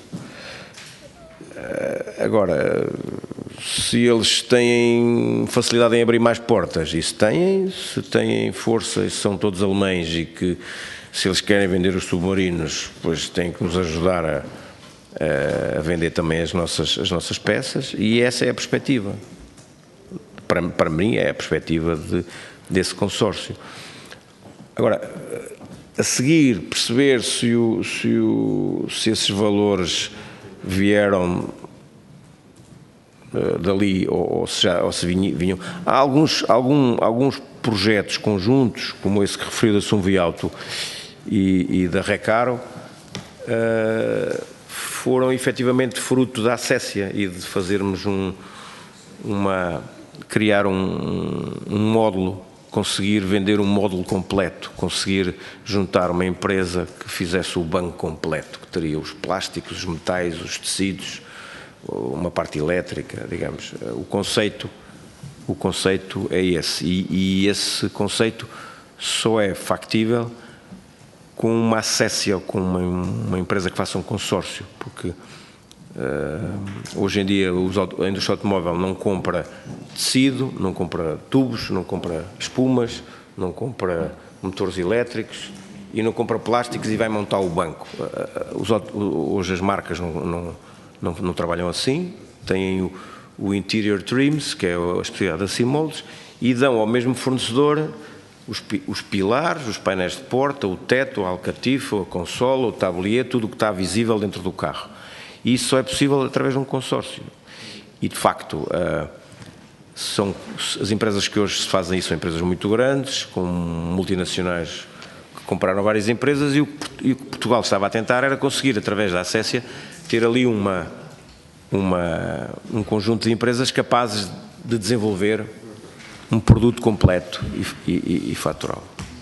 agora, se eles têm facilidade em abrir mais portas, isso têm, se têm força e são todos alemães e que se eles querem vender os submarinos, pois têm que nos ajudar a, a vender também as nossas, as nossas peças e essa é a perspectiva. Para, para mim é a perspectiva de, desse consórcio. Agora, a seguir, perceber se, o, se, o, se esses valores vieram uh, dali ou, ou se, já, ou se vinham. Há alguns, algum, alguns projetos conjuntos, como esse que referiu da Sunviaut e, e da Recaro, uh, foram efetivamente fruto da Acessia e de fazermos um, uma... criar um, um módulo, conseguir vender um módulo completo, conseguir juntar uma empresa que fizesse o banco completo, que teria os plásticos, os metais, os tecidos, uma parte elétrica, digamos. O conceito, o conceito é esse e, e esse conceito só é factível com uma Acessia ou com uma, uma empresa que faça um consórcio, porque Uh, hoje em dia os, a indústria automóvel não compra tecido, não compra tubos, não compra espumas, não compra motores elétricos e não compra plásticos e vai montar o banco. Uh, os, hoje as marcas não, não, não, não trabalham assim, têm o, o Interior Trims, que é a especialidade da Simoldes, e dão ao mesmo fornecedor os, os pilares, os painéis de porta, o teto, a alcatifa, a consola, o tablier, tudo o que está visível dentro do carro. E isso só é possível através de um consórcio. E, de facto, uh, são, as empresas que hoje se fazem isso são empresas muito grandes, com multinacionais que compraram várias empresas, e o, e o que Portugal estava a tentar era conseguir, através da Acessia, ter ali uma, uma, um conjunto de empresas capazes de desenvolver um produto completo e, e, e faturá-lo.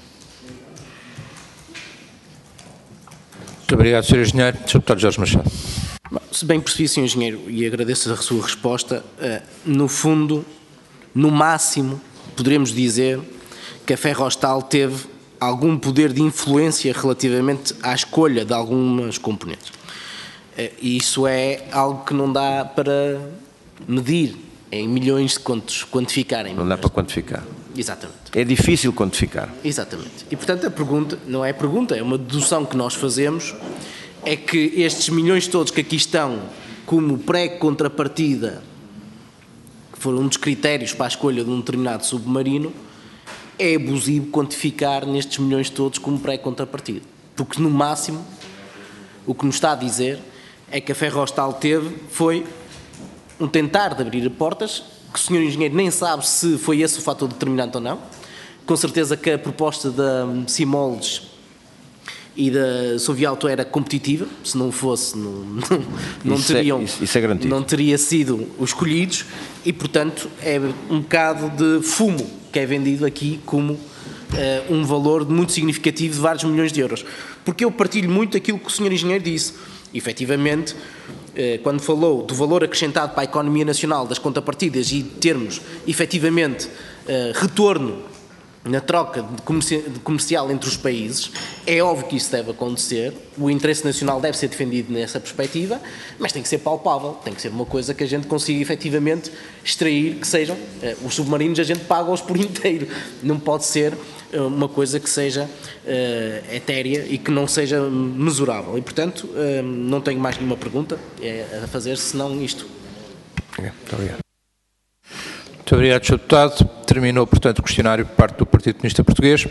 Muito obrigado, senhor Engenheiro. senhor Deputado Jorge Machado. Se bem percebi, senhor Engenheiro, e agradeço a sua resposta, no fundo, no máximo, poderemos dizer que a Ferrostal teve algum poder de influência relativamente à escolha de algumas componentes. E isso é algo que não dá para medir em milhões de contos, quantificar em Não dá para quantificar. Exatamente. É difícil quantificar. Exatamente. E, portanto, a pergunta, não é pergunta, é uma dedução que nós fazemos, é que estes milhões todos que aqui estão como pré-contrapartida, que foram um dos critérios para a escolha de um determinado submarino, é abusivo quantificar nestes milhões todos como pré-contrapartida. Porque, no máximo, o que nos está a dizer é que a Ferrostal teve foi um tentar de abrir portas, que o senhor engenheiro nem sabe se foi esse o fator determinante ou não. Com certeza que a proposta da Simoldes e da Sovialto era competitiva, se não fosse, não, não, não isso teriam, é, isso, isso é garantido. Não teria sido os escolhidos e, portanto, é um bocado de fumo que é vendido aqui como uh, um valor muito significativo de vários milhões de euros. Porque eu partilho muito aquilo que o senhor engenheiro disse. Efetivamente, quando falou do valor acrescentado para a economia nacional das contrapartidas e termos, efetivamente, retorno na troca de comercial entre os países, é óbvio que isso deve acontecer, o interesse nacional deve ser defendido nessa perspectiva, mas tem que ser palpável, tem que ser uma coisa que a gente consiga efetivamente extrair, que sejam, os submarinos a gente paga-os por inteiro, não pode ser uma coisa que seja uh, etérea e que não seja mesurável. E, portanto, uh, não tenho mais nenhuma pergunta a fazer, senão isto. Muito obrigado. Muito obrigado, senhor Deputado. Terminou, portanto, o questionário por parte do Partido Comunista Português.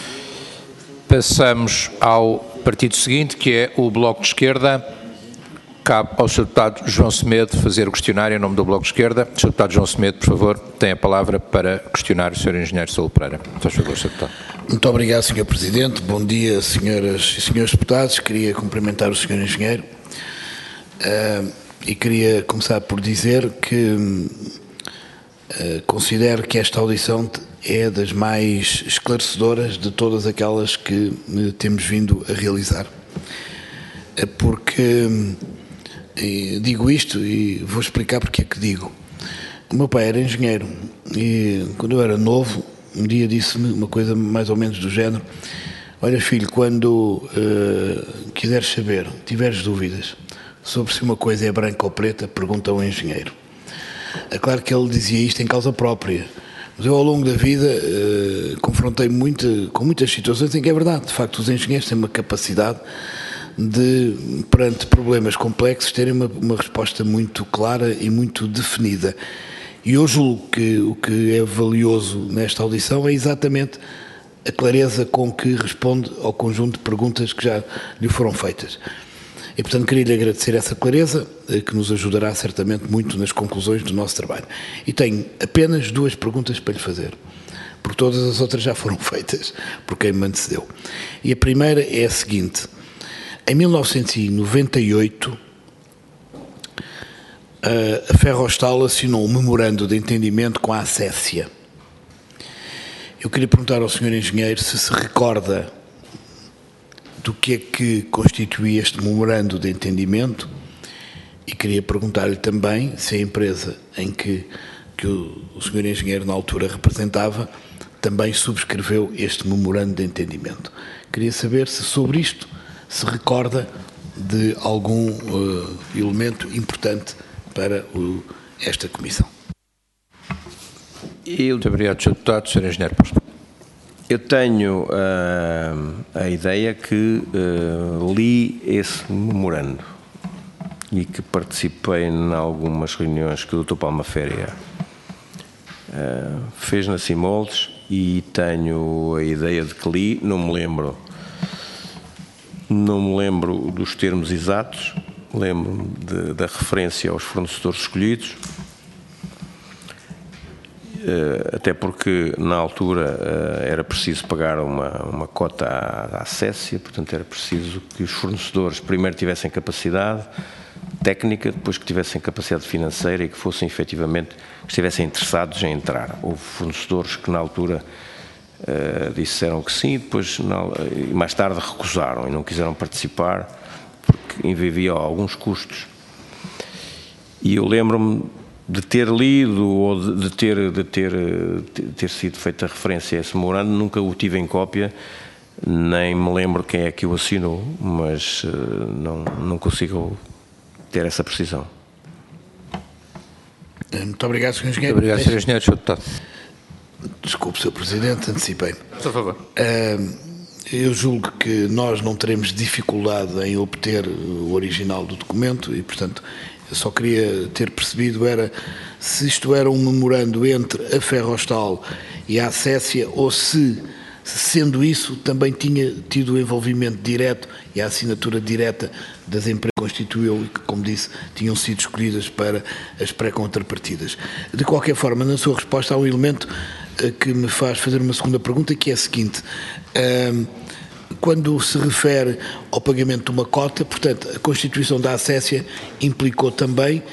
Passamos ao partido seguinte, que é o Bloco de Esquerda. Cabe ao senhor Deputado João Semedo fazer o questionário em nome do Bloco de Esquerda. senhor Deputado João Semedo, por favor, tem a palavra para questionar o senhor Engenheiro Saúl Pereira. Por favor, senhor Deputado. Muito obrigado, senhor Presidente. Bom dia, senhoras e senhores deputados. Queria cumprimentar o senhor Engenheiro uh, e queria começar por dizer que uh, considero que esta audição é das mais esclarecedoras de todas aquelas que uh, temos vindo a realizar. Uh, porque... E digo isto e vou explicar porque é que digo. O meu pai era engenheiro e quando eu era novo, um dia disse-me uma coisa mais ou menos do género: olha filho, quando uh, quiseres saber, tiveres dúvidas sobre se uma coisa é branca ou preta, pergunta ao engenheiro. É claro que ele dizia isto em causa própria, mas eu ao longo da vida uh, confrontei muito, com muitas situações em que é verdade. De facto, os engenheiros têm uma capacidade de, perante problemas complexos, terem uma, uma resposta muito clara e muito definida. E eu julgo que o que é valioso nesta audição é exatamente a clareza com que responde ao conjunto de perguntas que já lhe foram feitas. E, portanto, queria-lhe agradecer essa clareza, que nos ajudará certamente muito nas conclusões do nosso trabalho. E tenho apenas duas perguntas para lhe fazer, porque todas as outras já foram feitas por quem me antecedeu. E a primeira é a seguinte: em mil novecentos e noventa e oito, a Ferrostal assinou um memorando de entendimento com a Acessia. Eu queria perguntar ao senhor Engenheiro se se recorda do que é que constituía este memorando de entendimento e queria perguntar-lhe também se a empresa em que, que o, o senhor Engenheiro na altura representava também subscreveu este memorando de entendimento. Queria saber se sobre isto se recorda de algum uh, elemento importante para o, esta Comissão. Eu, Muito obrigado, senhor Deputado. senhor Engenheiro Posto. Eu tenho uh, a ideia que uh, li esse memorando e que participei em algumas reuniões que o doutor Palma Féria uh, fez na Simoldes e tenho a ideia de que li, não me lembro, não me lembro dos termos exatos, lembro-me da referência aos fornecedores escolhidos, uh, até porque na altura uh, era preciso pagar uma, uma cota à, à Acessia, portanto era preciso que os fornecedores primeiro tivessem capacidade técnica, depois que tivessem capacidade financeira e que fossem efetivamente, que estivessem interessados em entrar. Houve fornecedores que na altura uh, disseram que sim, depois não, e mais tarde recusaram e não quiseram participar porque envolvia alguns custos. E eu lembro-me de ter lido ou de, de, ter, de ter, de ter sido feita referência a esse memorando, nunca o tive em cópia, nem me lembro quem é que o assinou, mas uh, não, não consigo ter essa precisão. Muito obrigado, senhor Engenheiro. Muito obrigado, senhor Engenheiro. senhor Deputado. Desculpe, senhor Presidente, antecipei. Por favor. Eu julgo que nós não teremos dificuldade em obter o original do documento e, portanto, eu só queria ter percebido era se isto era um memorando entre a Ferrostal e a Acessia ou se, sendo isso, também tinha tido o envolvimento direto e a assinatura direta das empresas que constituiu e que, como disse, tinham sido escolhidas para as pré-contrapartidas. De qualquer forma, na sua resposta há um elemento que me faz fazer uma segunda pergunta, que é a seguinte: quando se refere ao pagamento de uma cota, portanto, a constituição da Acessia implicou também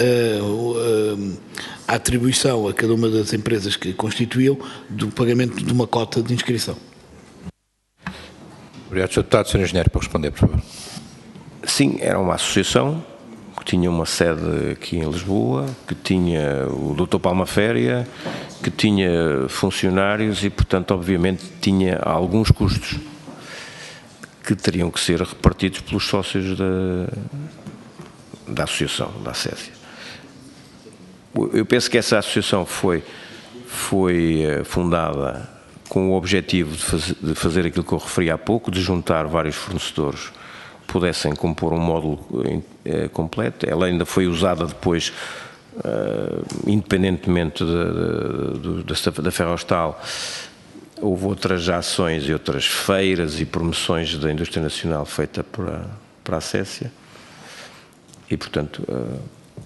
a atribuição a cada uma das empresas que constituíam do pagamento de uma cota de inscrição. Obrigado, senhor Deputado. senhor Engenheiro, para responder, por favor. Sim, era uma associação que tinha uma sede aqui em Lisboa, que tinha o doutor Palma Féria, que tinha funcionários e, portanto, obviamente, tinha alguns custos que teriam que ser repartidos pelos sócios da, da associação, da Acessia. Eu penso que essa associação foi, foi fundada com o objetivo de fazer, de fazer aquilo que eu referi há pouco, de juntar vários fornecedores que pudessem compor um módulo eh, completo. Ela ainda foi usada depois, uh, independentemente de, de, de, da Ferrostal. Houve outras ações e outras feiras e promoções da indústria nacional feita para, para a Acessia e, portanto, uh,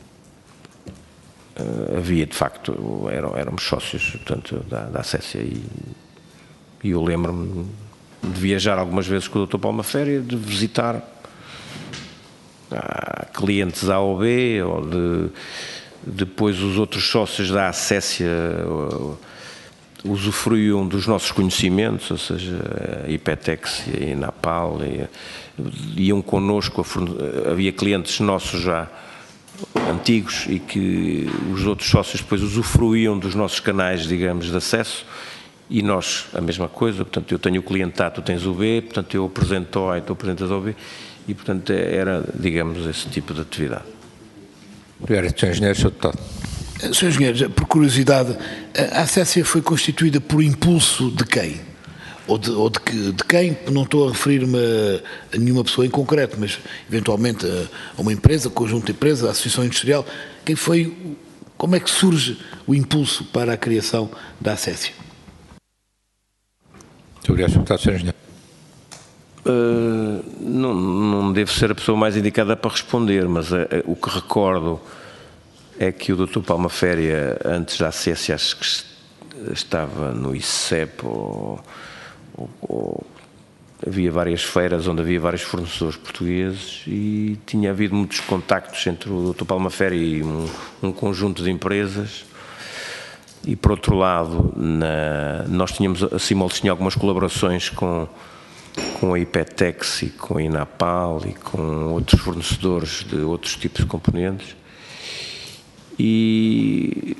uh, havia, de facto, eram, éramos sócios, portanto, da, da Acessia e, e eu lembro-me de viajar algumas vezes com o doutor Palma Féria, de visitar uh, clientes A ou B, ou de depois os outros sócios da Acessia uh, usufruíam dos nossos conhecimentos, ou seja, a Ipetex e a Inapal, e, iam connosco, a, havia clientes nossos já antigos e que os outros sócios depois usufruíam dos nossos canais, digamos, de acesso, e nós a mesma coisa. Portanto, eu tenho o cliente A, tu tens o B, portanto eu apresento ao A e tu apresentas ao B, e portanto era, digamos, esse tipo de atividade. Obrigado, senhor Engenheiro. senhor Deputado. senhor Engenheiro, por curiosidade, a Acessia foi constituída por impulso de quem? Ou de, ou de, que, de quem? Não estou a referir-me a, a nenhuma pessoa em concreto, mas eventualmente a, a uma empresa, conjunto de empresas, a Associação Industrial. Quem foi, como é que surge o impulso para a criação da Acessia? Muito obrigado, senhor Deputado. senhor Engenheiro. Uh, não, não devo ser a pessoa mais indicada para responder, mas uh, uh, o que recordo é que o doutor Palma Féria, antes da Acessia, acho que estava no I C E P, ou, ou, ou havia várias feiras onde havia vários fornecedores portugueses e tinha havido muitos contactos entre o doutor Palma Féria e um, um conjunto de empresas. E, por outro lado, na, nós tínhamos, a Simol tinha algumas colaborações com, com a Ipetex e com a Inapal e com outros fornecedores de outros tipos de componentes. E,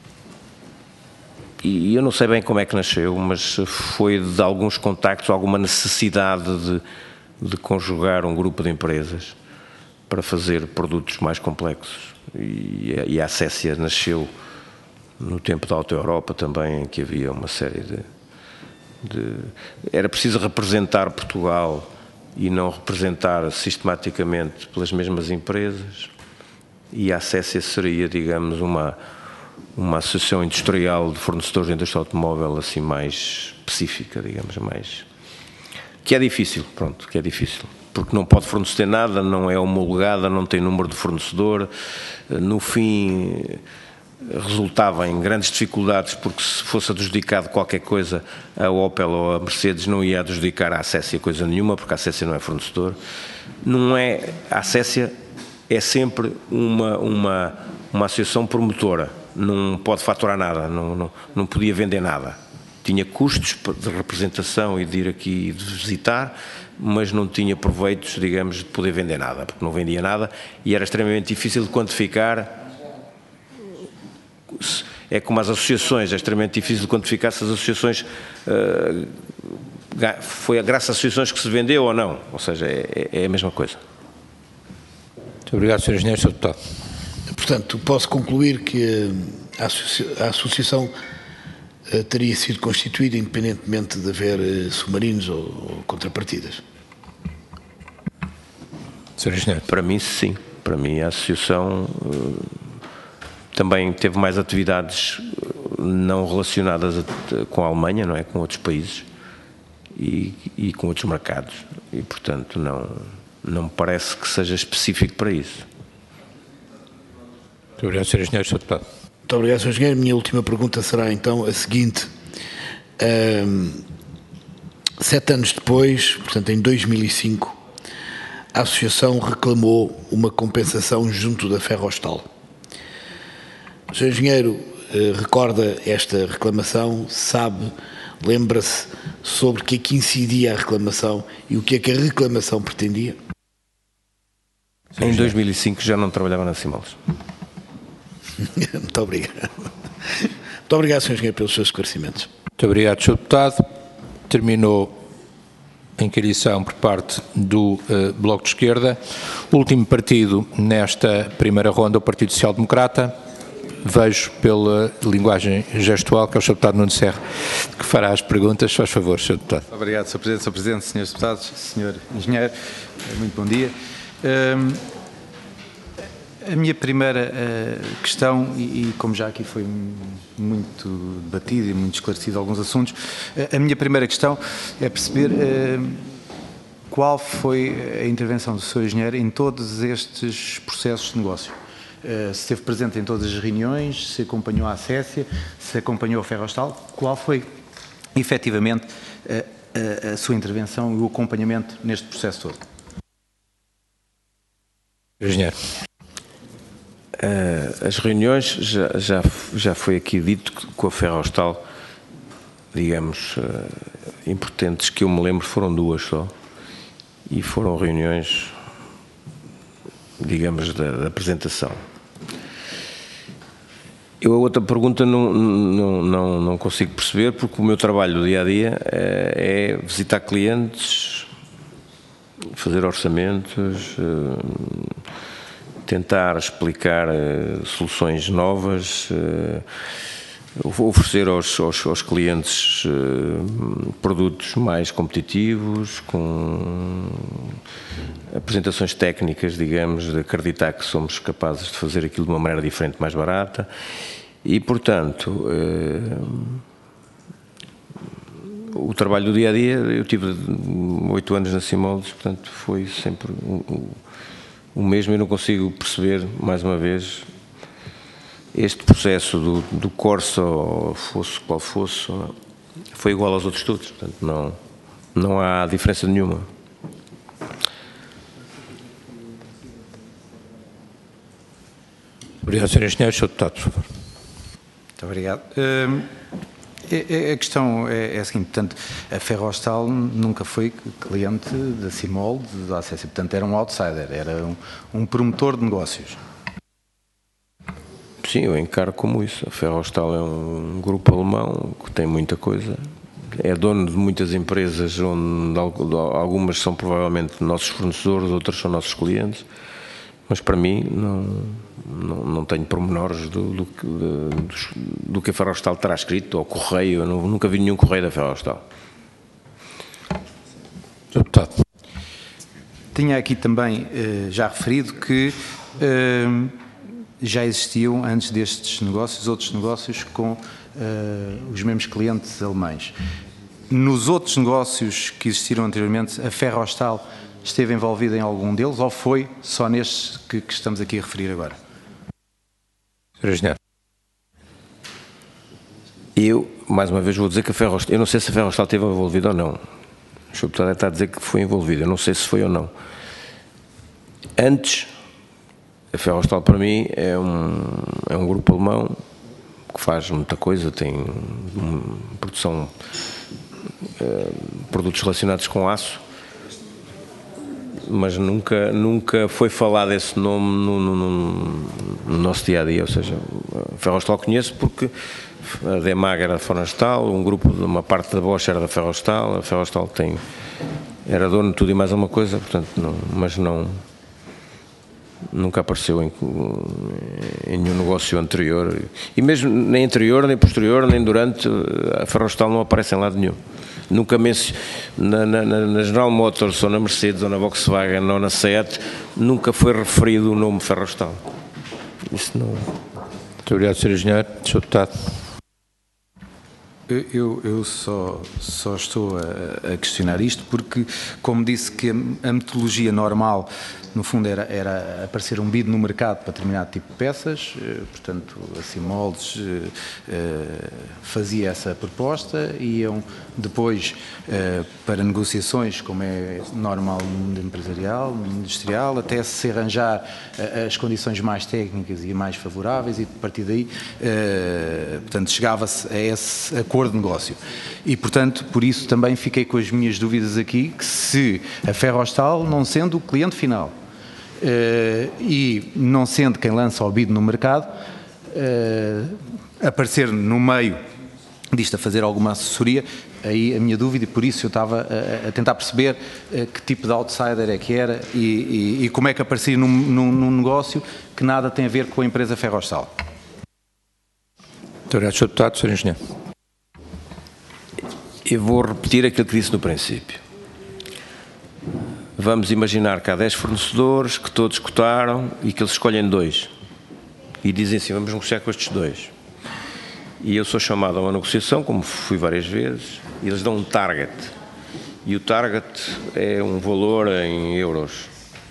e eu não sei bem como é que nasceu, mas foi de alguns contactos, alguma necessidade de, de conjugar um grupo de empresas para fazer produtos mais complexos. E, e a Acessia nasceu no tempo da Auto Europa também, em que havia uma série de, de... Era preciso representar Portugal e não representar sistematicamente pelas mesmas empresas, e a Acessia seria, digamos, uma, uma associação industrial de fornecedores de indústria automóvel assim mais específica, digamos, mais... que é difícil, pronto, que é difícil. Porque não pode fornecer nada, não é homologada, não tem número de fornecedor, no fim... resultava em grandes dificuldades, porque se fosse adjudicado qualquer coisa a Opel ou a Mercedes, não ia adjudicar a Acessia coisa nenhuma, porque a Acessia não é fornecedor. Não é, a Acessia é sempre uma, uma, uma associação promotora, não pode faturar nada, não, não, não podia vender nada. Tinha custos de representação e de ir aqui e de visitar, mas não tinha proveitos, digamos, de poder vender nada, porque não vendia nada e era extremamente difícil de quantificar. É como as associações, é extremamente difícil de quantificar se as associações, uh, foi graças às associações que se vendeu ou não, ou seja, é, é a mesma coisa. Muito obrigado, senhor Engenheiro. senhor Deputado. Portanto, posso concluir que a, associa a associação uh, teria sido constituída independentemente de haver uh, submarinos ou, ou contrapartidas. senhor Engenheiro. Para mim, sim. Para mim, a associação uh, também teve mais atividades não relacionadas a, com a Alemanha, não é? Com outros países e, e com outros mercados. E, portanto, não, não me parece que seja específico para isso. Muito obrigado, senhor Engenheiro. senhor Deputado. Muito obrigado, senhor Engenheiro. Minha última pergunta será, então, a seguinte. Um, sete anos depois, portanto, em dois mil e cinco, a associação reclamou uma compensação junto da Ferrostal. O senhor Engenheiro uh, recorda esta reclamação, sabe, lembra-se sobre o que é que incidia a reclamação e o que é que a reclamação pretendia? Em dois mil e cinco já não trabalhava na Simoles. Muito obrigado. Muito obrigado, senhor Engenheiro, pelos seus esclarecimentos. Muito obrigado, senhor Deputado. Terminou a inquirição por parte do uh, Bloco de Esquerda. Último partido nesta primeira ronda, o Partido Social Democrata. Vejo pela linguagem gestual que é o senhor Deputado Nuno Serra que fará as perguntas. Faz favor, senhor Deputado. Obrigado, senhor Presidente, senhor Presidente, senhores Deputados, senhor Engenheiro, muito bom dia. Um, a minha primeira uh, questão, e, e como já aqui foi muito debatido e muito esclarecido alguns assuntos, uh, a minha primeira questão é perceber uh, qual foi a intervenção do senhor Engenheiro em todos estes processos de negócio. Uh, se esteve presente em todas as reuniões, se acompanhou a Acésia, se acompanhou a Ferrostal, qual foi efetivamente uh, a, a sua intervenção e o acompanhamento neste processo todo? Engenheiro. Uh, as reuniões, já, já, já foi aqui dito que com a Ferrostal, digamos, uh, importantes que eu me lembro foram duas só, e foram reuniões, digamos, da, da apresentação. Eu a outra pergunta não, não, não, não consigo perceber, porque o meu trabalho do dia-a-dia é, é visitar clientes, fazer orçamentos, tentar explicar soluções novas, oferecer aos, aos, aos clientes produtos mais competitivos, com apresentações técnicas, digamos, de acreditar que somos capazes de fazer aquilo de uma maneira diferente, mais barata, e, portanto, o trabalho do dia-a-dia, eu tive oito anos na Simoles, portanto, foi sempre o, o mesmo. Eu não consigo perceber, mais uma vez, este processo do, do Corsa, fosse qual fosse, foi igual aos outros todos, portanto, não, não há diferença nenhuma. Obrigado, senhor Engenheiro. senhor Deputado, por favor. Muito obrigado. Uh, a questão é, é a seguinte, portanto, a Ferrostal nunca foi cliente da Simol, da Acésia, portanto, era um outsider, era um, um promotor de negócios. Sim, eu encaro como isso. A Ferrostal é um grupo alemão que tem muita coisa, é dono de muitas empresas, onde algumas são provavelmente nossos fornecedores, outras são nossos clientes, mas para mim não, não, não tenho pormenores do, do, do, do que a Ferrostal terá escrito, ou correio. Eu não, nunca vi nenhum correio da Ferrostal. senhor Deputado. Tinha aqui também uh, já referido que uh, já existiam, antes destes negócios, outros negócios com uh, os mesmos clientes alemães. Nos outros negócios que existiram anteriormente, a Ferrostal esteve envolvida em algum deles, ou foi só nestes que, que estamos aqui a referir agora? senhor Engenheiro. Eu, mais uma vez, vou dizer que a Ferrostal, eu não sei se a Ferrostal esteve envolvida ou não. O senhor Deputado está a dizer que foi envolvida, eu não sei se foi ou não. Antes, a Ferrostal para mim é um, é um grupo alemão que faz muita coisa, tem um, produção, uh, produtos relacionados com aço, mas nunca, nunca foi falado esse nome no, no, no, no nosso dia-a-dia, ou seja, a Ferrostal conheço porque a Demag era da Ferrostal, um grupo de uma parte da Bosch era da Ferrostal, a Ferrostal tem, era dono de tudo e mais alguma coisa, portanto, não, mas não, nunca apareceu em, em nenhum negócio anterior, e mesmo nem anterior, nem posterior, nem durante, a Ferrostal não aparece em lado nenhum. Nunca mencio, na, na, na General Motors, ou na Mercedes, ou na Volkswagen, ou na Seat, nunca foi referido o nome Ferrostal. Isso não... Muito obrigado, senhor Engenheiro. senhor Deputado. Eu, eu só, só estou a, a questionar isto porque, como disse que a, a metodologia normal, no fundo, era, era aparecer um bid no mercado para determinado tipo de peças, portanto, assim, moldes fazia essa proposta, iam depois para negociações, como é normal no mundo empresarial, no mundo industrial, até se arranjar as condições mais técnicas e mais favoráveis, e a partir daí, portanto, chegava-se a esse acordo de negócio. E, portanto, por isso também fiquei com as minhas dúvidas aqui, que se a Ferrostal, não sendo o cliente final, Uh, e não sendo quem lança o bid no mercado, uh, aparecer no meio disto a fazer alguma assessoria, aí a minha dúvida, e por isso eu estava a, a tentar perceber uh, que tipo de outsider é que era e, e, e como é que aparecia num, num, num negócio que nada tem a ver com a empresa Ferrostal. Muito obrigado, senhor Deputado. senhor Engenheiro. Eu vou repetir aquilo que disse no princípio. Vamos imaginar que há dez fornecedores que todos cotaram e que eles escolhem dois. E dizem assim, vamos negociar com estes dois. E eu sou chamado a uma negociação, como fui várias vezes, e eles dão um target. E o target é um valor em euros.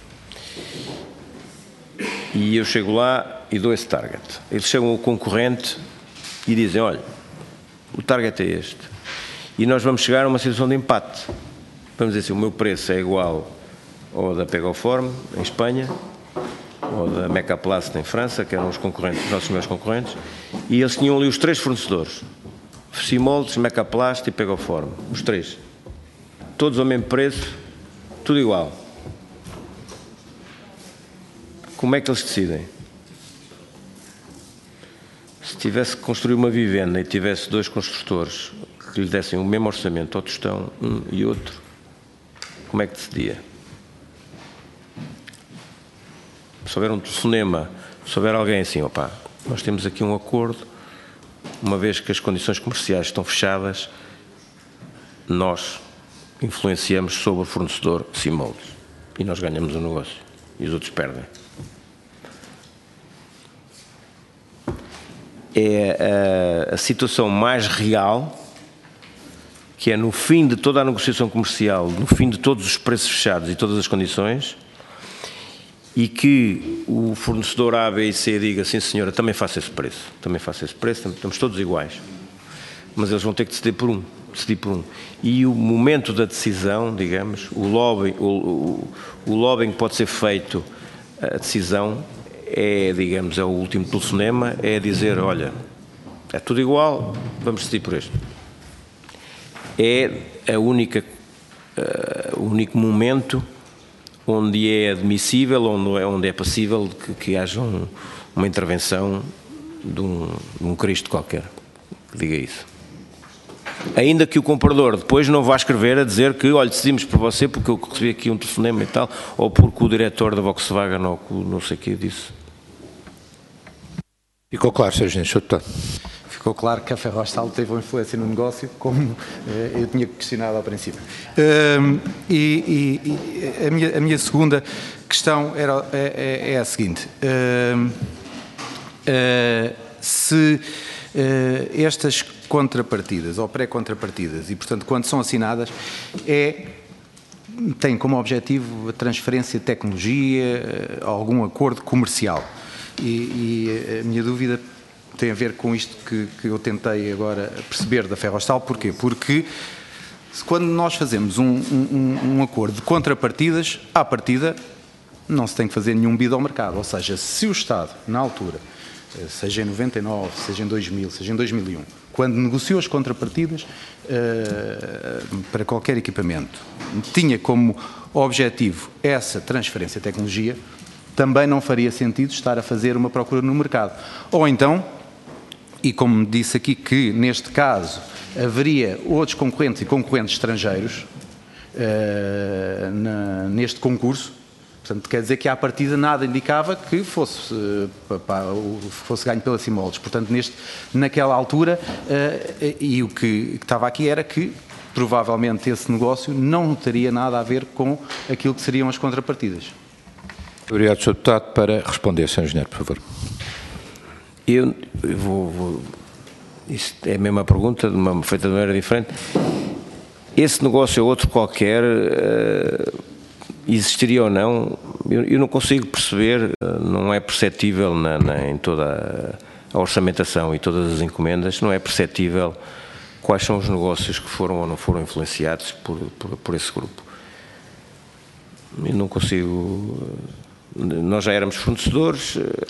E eu chego lá e dou esse target. Eles chegam ao concorrente e dizem, olha, o target é este. E nós vamos chegar a uma situação de empate. Vamos dizer assim, o meu preço é igual ao da Pegoform, em Espanha, ou da Mecaplast, em França, que eram os concorrentes, os nossos meus concorrentes, e eles tinham ali os três fornecedores, Simoldes, Mecaplast e Pegoform, os três. Todos ao mesmo preço, tudo igual. Como é que eles decidem? Se tivesse que construir uma vivenda e tivesse dois construtores que lhe dessem o mesmo orçamento ao tostão, um e outro, como é que decidia? Se houver um telefonema, se houver alguém assim, opá, nós temos aqui um acordo, uma vez que as condições comerciais estão fechadas, nós influenciamos sobre o fornecedor Simoldes e nós ganhamos o negócio e os outros perdem. É a, a situação mais real, que é no fim de toda a negociação comercial, no fim de todos os preços fechados e todas as condições, e que o fornecedor A, B e C diga, sim senhora, também faço esse preço, também faço esse preço, estamos todos iguais. Mas eles vão ter que decidir por um, decidir por um. E o momento da decisão, digamos, o lobbying, o, o, o lobbying pode ser feito, a decisão é, digamos, é o último telefonema, é dizer, olha, é tudo igual, vamos decidir por este. É a única, uh, o único momento onde é admissível, onde é, onde é passível que, que haja um, uma intervenção de um, de um Cristo qualquer, que diga isso. Ainda que o comprador depois não vá escrever a dizer que, olha, decidimos por você porque eu recebi aqui um telefonema e tal, ou porque o diretor da Volkswagen ou não sei o que disse. Ficou claro, senhor Engenheiro. senhor Deputado. Ficou claro que a Ferrostal teve uma influência no negócio, como eh, eu tinha questionado ao princípio. Um, e e, e a, minha, a minha segunda questão era, é, é a seguinte. Um, uh, se uh, estas contrapartidas, ou pré-contrapartidas, e portanto quando são assinadas, é, tem como objetivo a transferência de tecnologia, algum acordo comercial. E, e a minha dúvida tem a ver com isto que, que eu tentei agora perceber da Ferrostal. Porquê? Porque quando nós fazemos um, um, um acordo de contrapartidas, à partida não se tem que fazer nenhum bid ao mercado. Ou seja, se o Estado, na altura, seja em noventa e nove, seja em dois mil, seja em dois mil e um, quando negociou as contrapartidas uh, para qualquer equipamento, tinha como objetivo essa transferência de tecnologia, também não faria sentido estar a fazer uma procura no mercado. Ou então, e como disse aqui que, neste caso, haveria outros concorrentes e concorrentes estrangeiros uh, na, neste concurso, Portanto, quer dizer que à partida nada indicava que fosse, fosse ganho pela Simoldes. Portanto, neste, naquela altura, e o que estava aqui era que provavelmente esse negócio não teria nada a ver com aquilo que seriam as contrapartidas. Obrigado, senhor Deputado. Para responder, senhor Engenheiro, por favor. Eu, eu vou, vou... Isto é a mesma pergunta, de uma, feita de maneira diferente. Esse negócio ou outro qualquer, uh, existiria ou não, eu, eu não consigo perceber, uh, não é perceptível na, na, em toda a orçamentação e todas as encomendas, não é perceptível quais são os negócios que foram ou não foram influenciados por, por, por esse grupo. Eu não consigo... Nós já éramos fornecedores... Uh,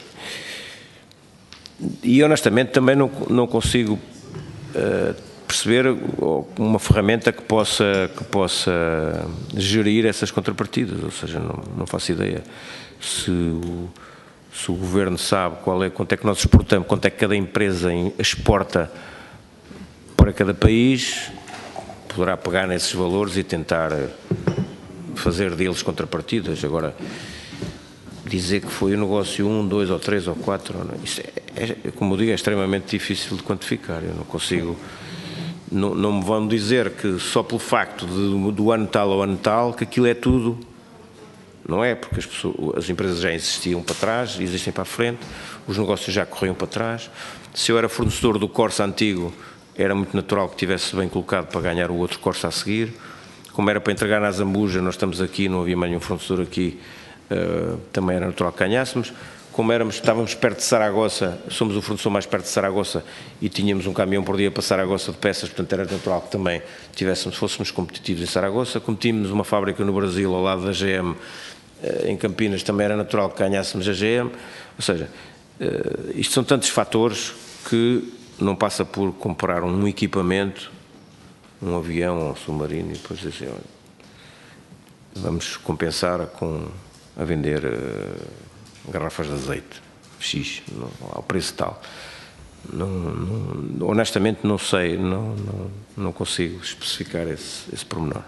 E honestamente também não, não consigo uh, perceber uma ferramenta que possa, que possa gerir essas contrapartidas, ou seja, não, não faço ideia se o, se o Governo sabe qual é, quanto é que nós exportamos, quanto é que cada empresa exporta para cada país, poderá pegar nesses valores e tentar fazer deles contrapartidas. Agora, dizer que foi um negócio um, dois ou três ou quatro, não, isso é, é, como eu digo, é extremamente difícil de quantificar. Eu não consigo, não, não me vão dizer que só pelo facto de, do ano tal ao ano tal, que aquilo é tudo, não é? Porque as, pessoas, as empresas já existiam para trás, existem para a frente, os negócios já corriam para trás. Se eu era fornecedor do Corsa antigo, era muito natural que tivesse bem colocado para ganhar o outro Corsa a seguir. Como era para entregar na Zambuja, nós estamos aqui, não havia mais nenhum fornecedor aqui, Uh, também era natural que ganhássemos. Como éramos, estávamos perto de Saragossa, somos o fornecedor mais perto de Saragossa e tínhamos um caminhão por dia para Saragossa de peças, portanto era natural que também tivéssemos, fôssemos competitivos em Saragossa. Como tínhamos uma fábrica no Brasil ao lado da G M, uh, em Campinas, também era natural que ganhássemos a G M. Ou seja, uh, isto são tantos fatores que não passa por comprar um equipamento, um avião, um submarino e depois dizer, olha, vamos compensar com a vender uh, garrafas de azeite X, não, ao preço tal. Não, não, honestamente não sei, não, não, não consigo especificar esse, esse pormenor.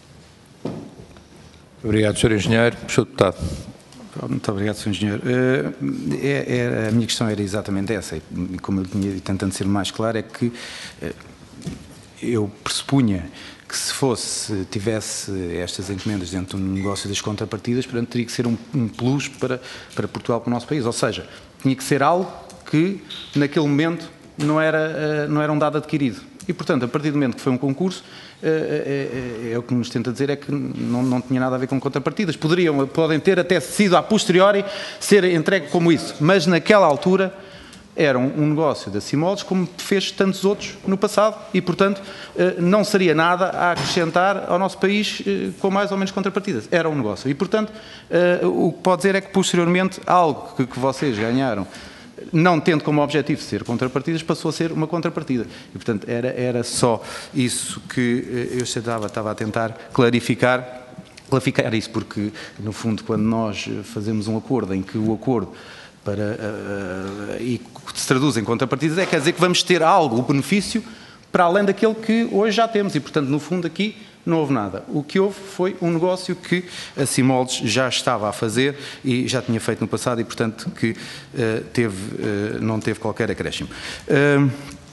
Obrigado, senhor Engenheiro. senhor Deputado. Muito obrigado, senhor Engenheiro. Uh, é, é, a minha questão era exatamente essa, e como eu tinha tentando ser mais claro, é que uh, eu pressupunha que se fosse, tivesse estas encomendas dentro do negócio das contrapartidas, portanto, teria que ser um, um plus para, para Portugal, para o nosso país. Ou seja, tinha que ser algo que, naquele momento, não era, não era um dado adquirido. E, portanto, a partir do momento que foi um concurso, é, é, é, é o que nos tenta dizer é que não, não tinha nada a ver com contrapartidas. Poderiam, podem ter até sido a posteriori ser entregue como isso, mas naquela altura era um negócio da Simoldes, como fez tantos outros no passado, e, portanto, não seria nada a acrescentar ao nosso país com mais ou menos contrapartidas. Era um negócio. E, portanto, o que pode dizer é que, posteriormente, algo que vocês ganharam, não tendo como objetivo ser contrapartidas, passou a ser uma contrapartida. E, portanto, era, era só isso que eu estava, estava a tentar clarificar, clarificar isso, porque, no fundo, quando nós fazemos um acordo em que o acordo para, uh, e que se traduz em contrapartidas, é quer dizer que vamos ter algo, o benefício, para além daquele que hoje já temos. E, portanto, no fundo, aqui não houve nada. O que houve foi um negócio que a Simoldes já estava a fazer e já tinha feito no passado e, portanto, que uh, teve, uh, não teve qualquer acréscimo. Uh,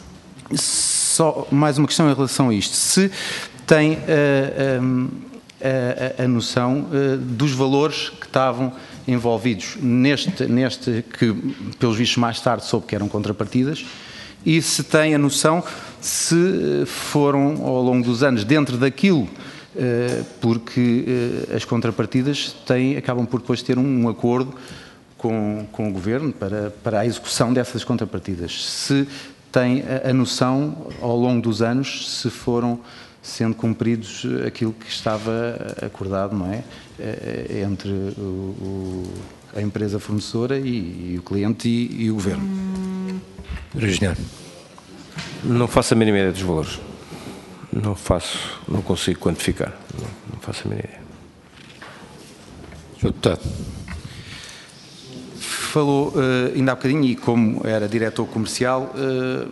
só mais uma questão em relação a isto. Se tem uh, um, a, a noção uh, dos valores que estavam envolvidos neste, neste que, pelos vistos, mais tarde soube que eram contrapartidas, e se tem a noção se foram, ao longo dos anos, dentro daquilo, porque as contrapartidas têm, acabam por depois ter um acordo com, com o Governo para, para a execução dessas contrapartidas. Se tem a, a noção, ao longo dos anos, se foram sendo cumpridos aquilo que estava acordado, não é? Entre o, o, a empresa fornecedora e, e o cliente e, e o Governo. Engenheiro. Não faço a mínima ideia dos valores. Não faço, não consigo quantificar. Não, não faço a mínima ideia. senhor Deputado. Falou uh, ainda há bocadinho, e como era diretor comercial, uh,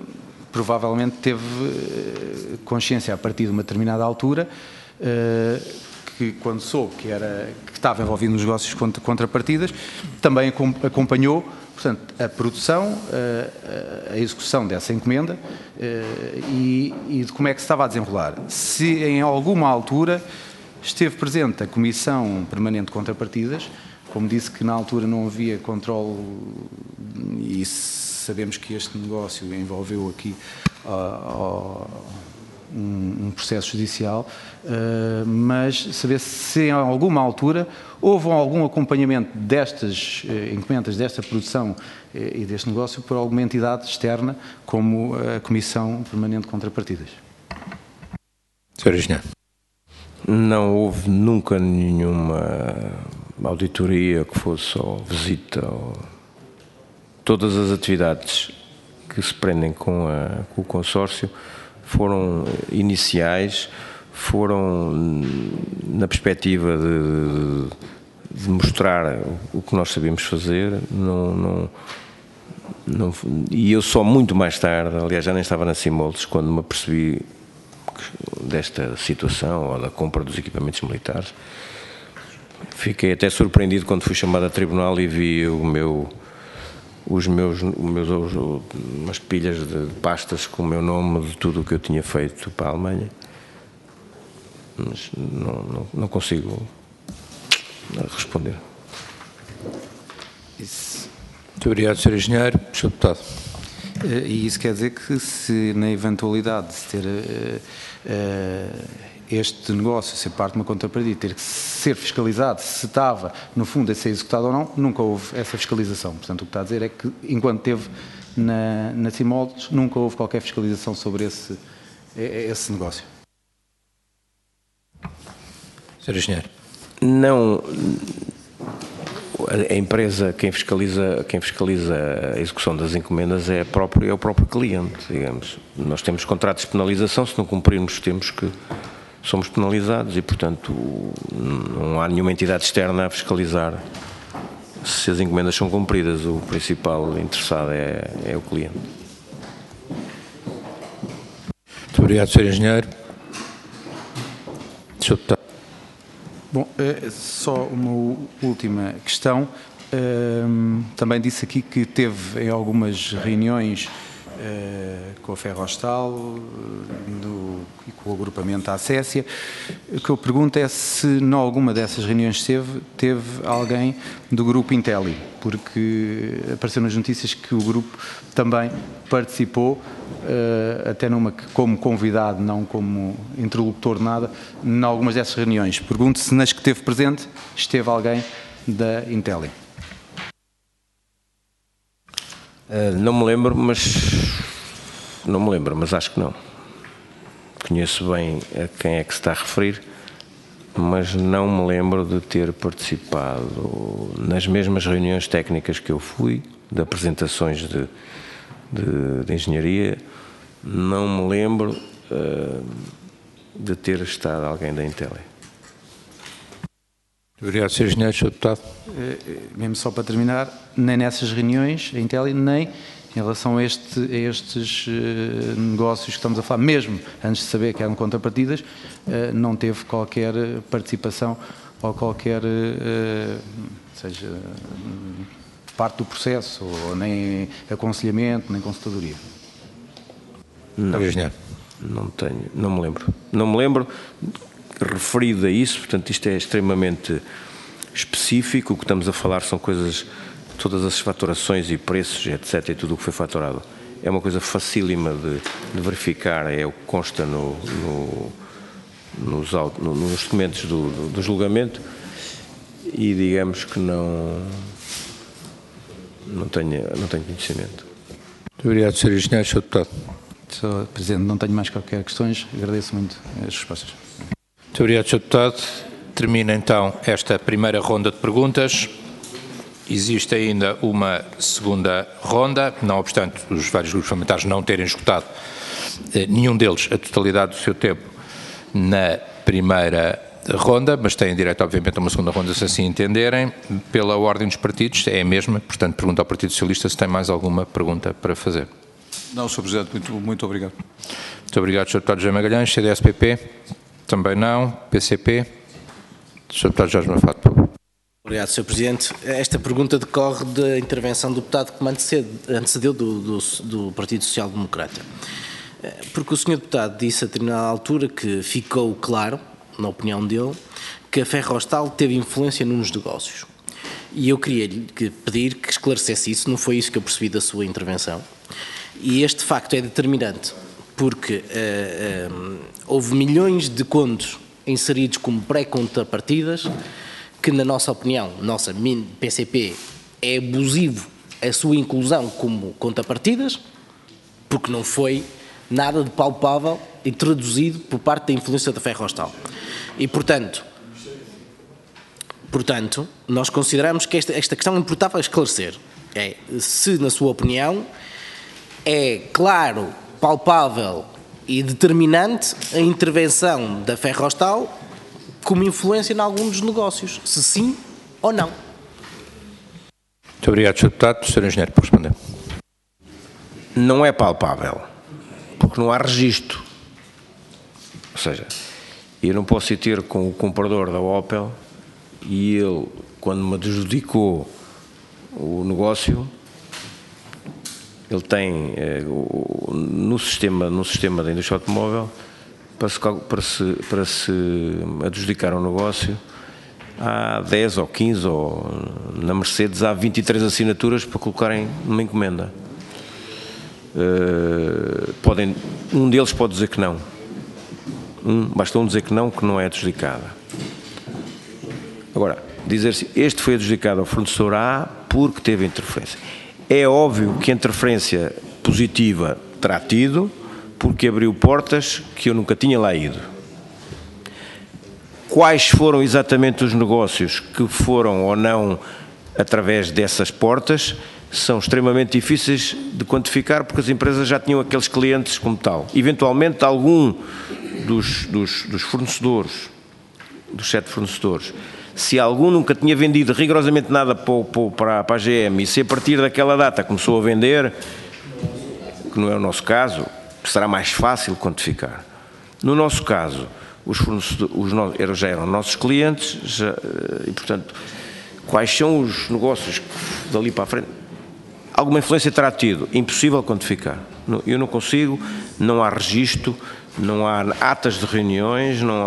provavelmente teve uh, consciência a partir de uma determinada altura uh, que, quando soube que, era, que estava envolvido nos negócios contra contrapartidas, também acompanhou, portanto, a produção, a, a execução dessa encomenda e, e de como é que se estava a desenrolar. Se em alguma altura esteve presente a Comissão Permanente de Contrapartidas, como disse que na altura não havia controle e sabemos que este negócio envolveu aqui uh, uh, um, um processo judicial, uh, mas saber se em alguma altura houve algum acompanhamento destas uh, encomendas, desta produção uh, e deste negócio por alguma entidade externa, como a Comissão Permanente de Contrapartidas. senhor Engenheiro. Não houve nunca nenhuma auditoria que fosse só visita. Ou... Todas as atividades que se prendem com, a, com o consórcio foram iniciais, foram na perspectiva de, de mostrar o que nós sabíamos fazer. Não, não, não, e eu só muito mais tarde, aliás já nem estava na Simoldes, quando me apercebi desta situação, ou da compra dos equipamentos militares. Fiquei até surpreendido quando fui chamado a tribunal e vi o meu, os meus, os meus, umas pilhas de pastas com o meu nome de tudo o que eu tinha feito para a Alemanha. Mas não, não, não consigo responder. Isso. Muito obrigado, senhor Engenheiro. senhor Deputado. E isso quer dizer que, se na eventualidade de se ter uh, uh, este negócio ser parte de uma contrapartida, ter que ser fiscalizado se estava, no fundo, a ser executado ou não, nunca houve essa fiscalização. Portanto, o que está a dizer é que, enquanto esteve na, na Simoldes, nunca houve qualquer fiscalização sobre esse, esse negócio. senhor Engenheiro. Não... A empresa, quem fiscaliza, quem fiscaliza a execução das encomendas é, próprio, é o próprio cliente, digamos. Nós temos contratos de penalização, se não cumprirmos temos que, somos penalizados e, portanto, não há nenhuma entidade externa a fiscalizar se as encomendas são cumpridas. O principal interessado é, é o cliente. Muito obrigado, senhor Engenheiro. senhor Deputado. Bom, só uma última questão. Também disse aqui que teve em algumas reuniões com a Ferrostal e com o agrupamento Acessia. O que eu pergunto é se, em alguma dessas reuniões teve, teve alguém do grupo Inteli, porque apareceu nas notícias que o grupo também participou, até numa como convidado, não como interlocutor, nada, em algumas dessas reuniões. Pergunto se nas que esteve presente esteve alguém da Inteli. Uh, não me lembro, mas não me lembro, mas acho que não. Conheço bem a quem é que se está a referir, mas não me lembro de ter participado nas mesmas reuniões técnicas que eu fui, de apresentações de, de, de engenharia. Não me lembro uh, de ter estado alguém da Inteli. Obrigado, senhor Engenheiro. senhor Deputado. Mesmo só para terminar, nem nessas reuniões, a Inteli, nem em relação a, este, a estes uh, negócios que estamos a falar, mesmo antes de saber que eram contrapartidas, uh, não teve qualquer participação ou qualquer, uh, seja, uh, parte do processo, ou nem aconselhamento, nem consultadoria. Não, não tenho, não me lembro. Não me lembro. Referido a isso, portanto, isto é extremamente específico. O que estamos a falar são coisas, todas as faturações e preços, etcétera, e tudo o que foi faturado. É uma coisa facílima de, de verificar, é o que consta no, no, nos, no, nos documentos do, do, do julgamento, e digamos que não, não, tenho, não tenho conhecimento. Muito obrigado, senhor Engenheiro. senhor Deputado. senhor Presidente, não tenho mais qualquer questões. Agradeço muito as respostas. Muito obrigado, senhor Deputado. Termina então esta primeira ronda de perguntas. Existe ainda uma segunda ronda, não obstante os vários grupos parlamentares não terem esgotado, eh, nenhum deles, a totalidade do seu tempo na primeira ronda, mas têm direito, obviamente, a uma segunda ronda, se assim entenderem. Pela ordem dos partidos, é a mesma, portanto, pergunto ao Partido Socialista se tem mais alguma pergunta para fazer. Não, senhor Presidente, muito, muito obrigado. Muito obrigado, senhor Deputado José Magalhães. C D S P P? Também não. P C P? senhor Deputado Jorge Mafate, por favor. Obrigado, senhor Presidente. Esta pergunta decorre da intervenção do deputado que me antecedeu do, do, do Partido Social Democrata. Porque o senhor deputado disse a determinada altura que ficou claro, na opinião dele, que a Ferrostal teve influência nos negócios. E eu queria-lhe pedir que esclarecesse isso, não foi isso que eu percebi da sua intervenção. E este facto é determinante, porque uh, uh, houve milhões de contos inseridos como pré-contrapartidas, que na nossa opinião, nossa P C P, é abusivo a sua inclusão como contrapartidas, porque não foi nada de palpável e traduzido por parte da influência da Ferrostal. E, portanto, portanto nós consideramos que esta, esta questão importava esclarecer. É, se, na sua opinião, é claro, palpável e determinante a intervenção da Ferrostal como influência em algum dos negócios, se sim ou não. Muito obrigado, senhor Deputado. senhor Engenheiro, por responder. Não é palpável, porque não há registro. Ou seja, eu não posso ir ter com o comprador da Opel e ele, quando me adjudicou o negócio, ele tem eh, o, no, sistema, no sistema da indústria automóvel, para se, para se, para se adjudicar um negócio, há dez ou quinze, ou na Mercedes há vinte e três assinaturas para colocarem numa encomenda. Uh, podem, um deles pode dizer que não. Um, basta um dizer que não, que não é adjudicada. Agora, dizer-se, este foi adjudicado ao fornecedor A porque teve interferência. É óbvio que a interferência positiva terá tido, porque abriu portas que eu nunca tinha lá ido. Quais foram exatamente os negócios que foram ou não através dessas portas são extremamente difíceis de quantificar, porque as empresas já tinham aqueles clientes como tal. Eventualmente, algum dos, dos, dos fornecedores, dos sete fornecedores, se algum nunca tinha vendido rigorosamente nada para, para a G M e se a partir daquela data começou a vender, que não é o nosso caso, será mais fácil quantificar. No nosso caso, os fornecedores os, já eram nossos clientes já, e, portanto, quais são os negócios dali para a frente? Alguma influência terá tido, impossível quantificar. Eu não consigo, não há registro, não há atas de reuniões, não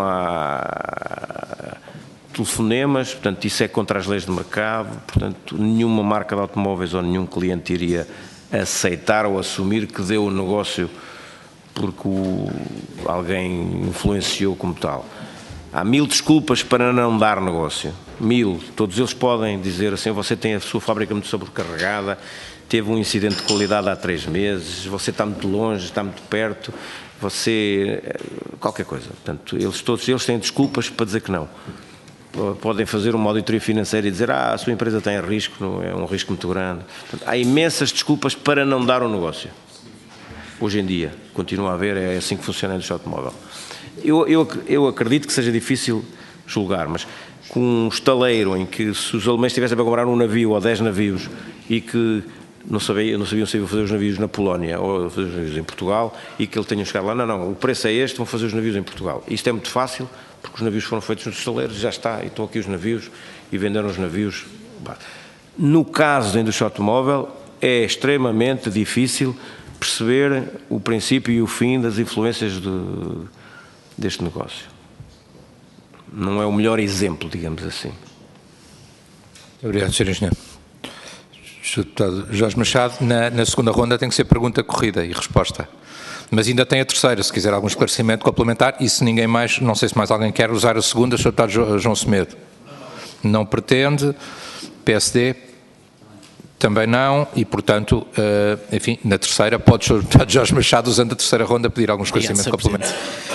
há telefonemas, portanto, isso é contra as leis de mercado, portanto, nenhuma marca de automóveis ou nenhum cliente iria aceitar ou assumir que deu o negócio porque o, alguém influenciou como tal. Há mil desculpas para não dar negócio, mil, todos eles podem dizer assim, você tem a sua fábrica muito sobrecarregada, teve um incidente de qualidade há três meses, você está muito longe, está muito perto, você, qualquer coisa. Portanto, eles, todos eles têm desculpas para dizer que não. Podem fazer uma auditoria financeira e dizer, ah, a sua empresa tem risco, é um risco muito grande. Portanto, há imensas desculpas para não dar o negócio. Hoje em dia, continua a haver, é assim que funciona a indústria automóvel. Eu, eu, eu acredito que seja difícil julgar, mas com um estaleiro em que se os alemães estivessem para comprar um navio ou dez navios e que não sabiam, não sabiam se iam fazer os navios na Polónia ou fazer os navios em Portugal e que ele tenha chegado lá, não, não, o preço é este, vão fazer os navios em Portugal. Isto é muito fácil, porque os navios foram feitos nos estaleiros, já está, e estão aqui os navios e venderam os navios. No caso da indústria automóvel, é extremamente difícil perceber o princípio e o fim das influências de, deste negócio. Não é o melhor exemplo, digamos assim. Obrigado, senhor Engenheiro. senhor Deputado Jorge Machado, na, na segunda ronda tem que ser pergunta corrida e resposta. Mas ainda tem a terceira, se quiser algum esclarecimento complementar, e se ninguém mais, não sei se mais alguém quer usar a segunda, senhor Deputado João Semedo. Não pretende. P S D? Também não, e portanto, uh, enfim, na terceira, pode o senhor Deputado Jorge Machado, usando a terceira ronda, pedir algum esclarecimento complementar.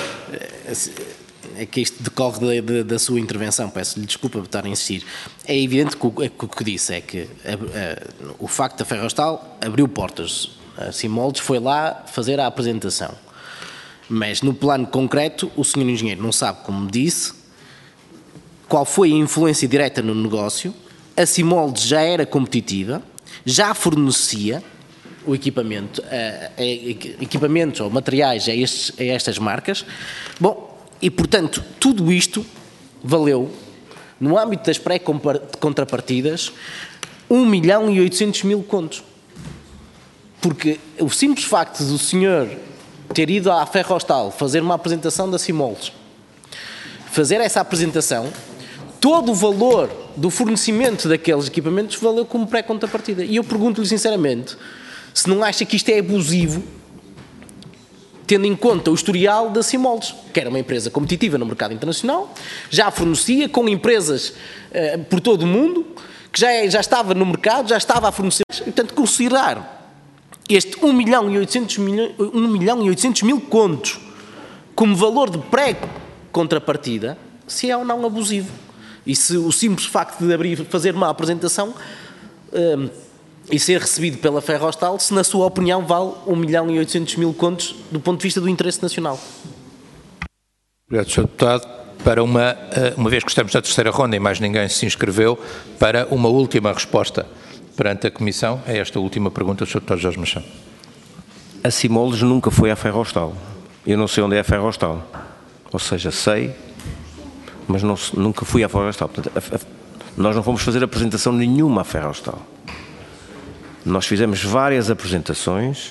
É que isto decorre da, da, da sua intervenção, peço-lhe desculpa por estar a insistir. É evidente que o que, que, que disse é que a, a, o facto da Ferrostal abriu portas. A Simoldes foi lá fazer a apresentação. Mas no plano concreto, o senhor engenheiro não sabe, como disse, qual foi a influência direta no negócio. A Simoldes já era competitiva, já fornecia o equipamento, a, a, equipamentos ou materiais a, estes, a estas marcas. Bom, e portanto, tudo isto valeu no âmbito das pré-contrapartidas, um milhão e oitocentos mil contos. Porque o simples facto do senhor ter ido à Ferrostal fazer uma apresentação da Simoldes, fazer essa apresentação, todo o valor do fornecimento daqueles equipamentos valeu como pré-contrapartida. E eu pergunto-lhe sinceramente, se não acha que isto é abusivo, tendo em conta o historial da Simoldes, que era uma empresa competitiva no mercado internacional, já fornecia com empresas uh, por todo o mundo, que já, é, já estava no mercado, já estava a fornecer. Portanto, considerar este um milhão e oitocentos mil contos como valor de pré-contrapartida, se é ou não abusivo. E se o simples facto de abrir, fazer uma apresentação um, e ser recebido pela Ferrostal, se na sua opinião vale um milhão e oitocentos mil contos do ponto de vista do interesse nacional. Obrigado, senhor Deputado. Para uma, uma vez que estamos na terceira ronda e mais ninguém se inscreveu, para uma última resposta perante a Comissão, é esta última pergunta do senhor Deputado Jorge Machado. A Simoldes nunca foi à Ferrostal. Eu não sei onde é a Ferrostal. Ou seja, sei, mas não, nunca fui à Ferrostal. Portanto, a, a, nós não fomos fazer apresentação nenhuma à Ferrostal. Nós fizemos várias apresentações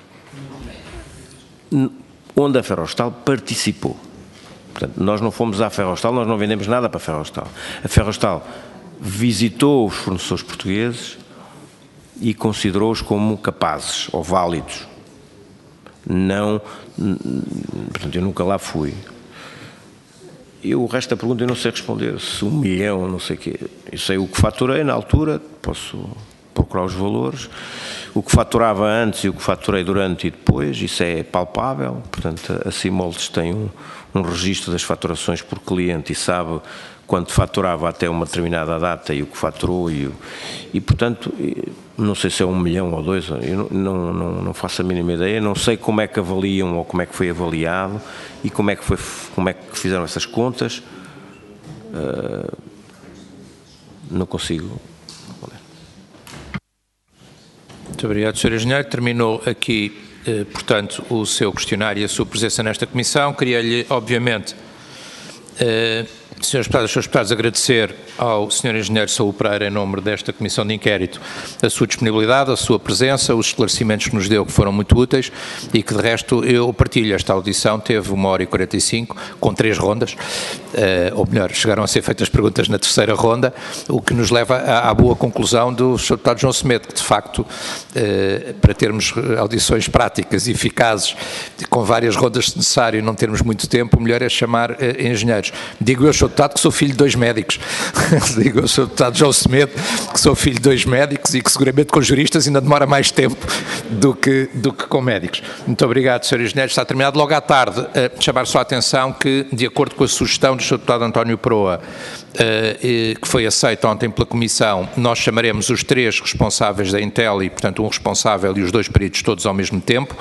onde a Ferrostal participou. Portanto, nós não fomos à Ferrostal, nós não vendemos nada para a Ferrostal. A Ferrostal visitou os fornecedores portugueses e considerou-os como capazes ou válidos. Não, portanto, eu nunca lá fui. Eu, o resto da pergunta eu não sei responder, se um milhão, não sei o quê. Eu sei o que faturei na altura, posso procurar os valores. O que faturava antes e o que faturei durante e depois, isso é palpável. Portanto, a Simoldes tem um, um registro das faturações por cliente e sabe quanto faturava até uma determinada data e o que faturou. E, e portanto, não sei se é um milhão ou dois, eu não, não, não faço a mínima ideia. Não sei como é que avaliam ou como é que foi avaliado e como é que, foi, como é que fizeram essas contas. Uh, não consigo. Muito obrigado, senhor Engenheiro. Terminou aqui, eh, portanto, o seu questionário e a sua presença nesta comissão. Queria-lhe, obviamente, eh, senhores deputados, senhores deputados, agradecer ao senhor Engenheiro Saúl Pereira, em nome desta comissão de inquérito, a sua disponibilidade, a sua presença, os esclarecimentos que nos deu, que foram muito úteis e que, de resto, eu partilho. Esta audição teve uma hora e quarenta e cinco, com três rondas, eh, ou melhor, chegaram a ser feitas perguntas na terceira ronda, o que nos leva à, à boa conclusão do senhor deputado João Semedo, que, de facto, eh, para termos audições práticas e eficazes, com várias rondas se necessário e não termos muito tempo, o melhor é chamar eh, engenheiros. Digo eu, senhor deputado, que sou filho de dois médicos. Digo eu, senhor deputado João Semedo, que sou filho de dois médicos e que seguramente com juristas ainda demora mais tempo do que, do que com médicos. Muito obrigado, senhor Engenheiro. Está terminado. Logo à tarde, uh, chamar só a atenção que, de acordo com a sugestão do senhor deputado António Proa, uh, que foi aceita ontem pela Comissão, nós chamaremos os três responsáveis da Intel e, portanto, um responsável e os dois peritos todos ao mesmo tempo.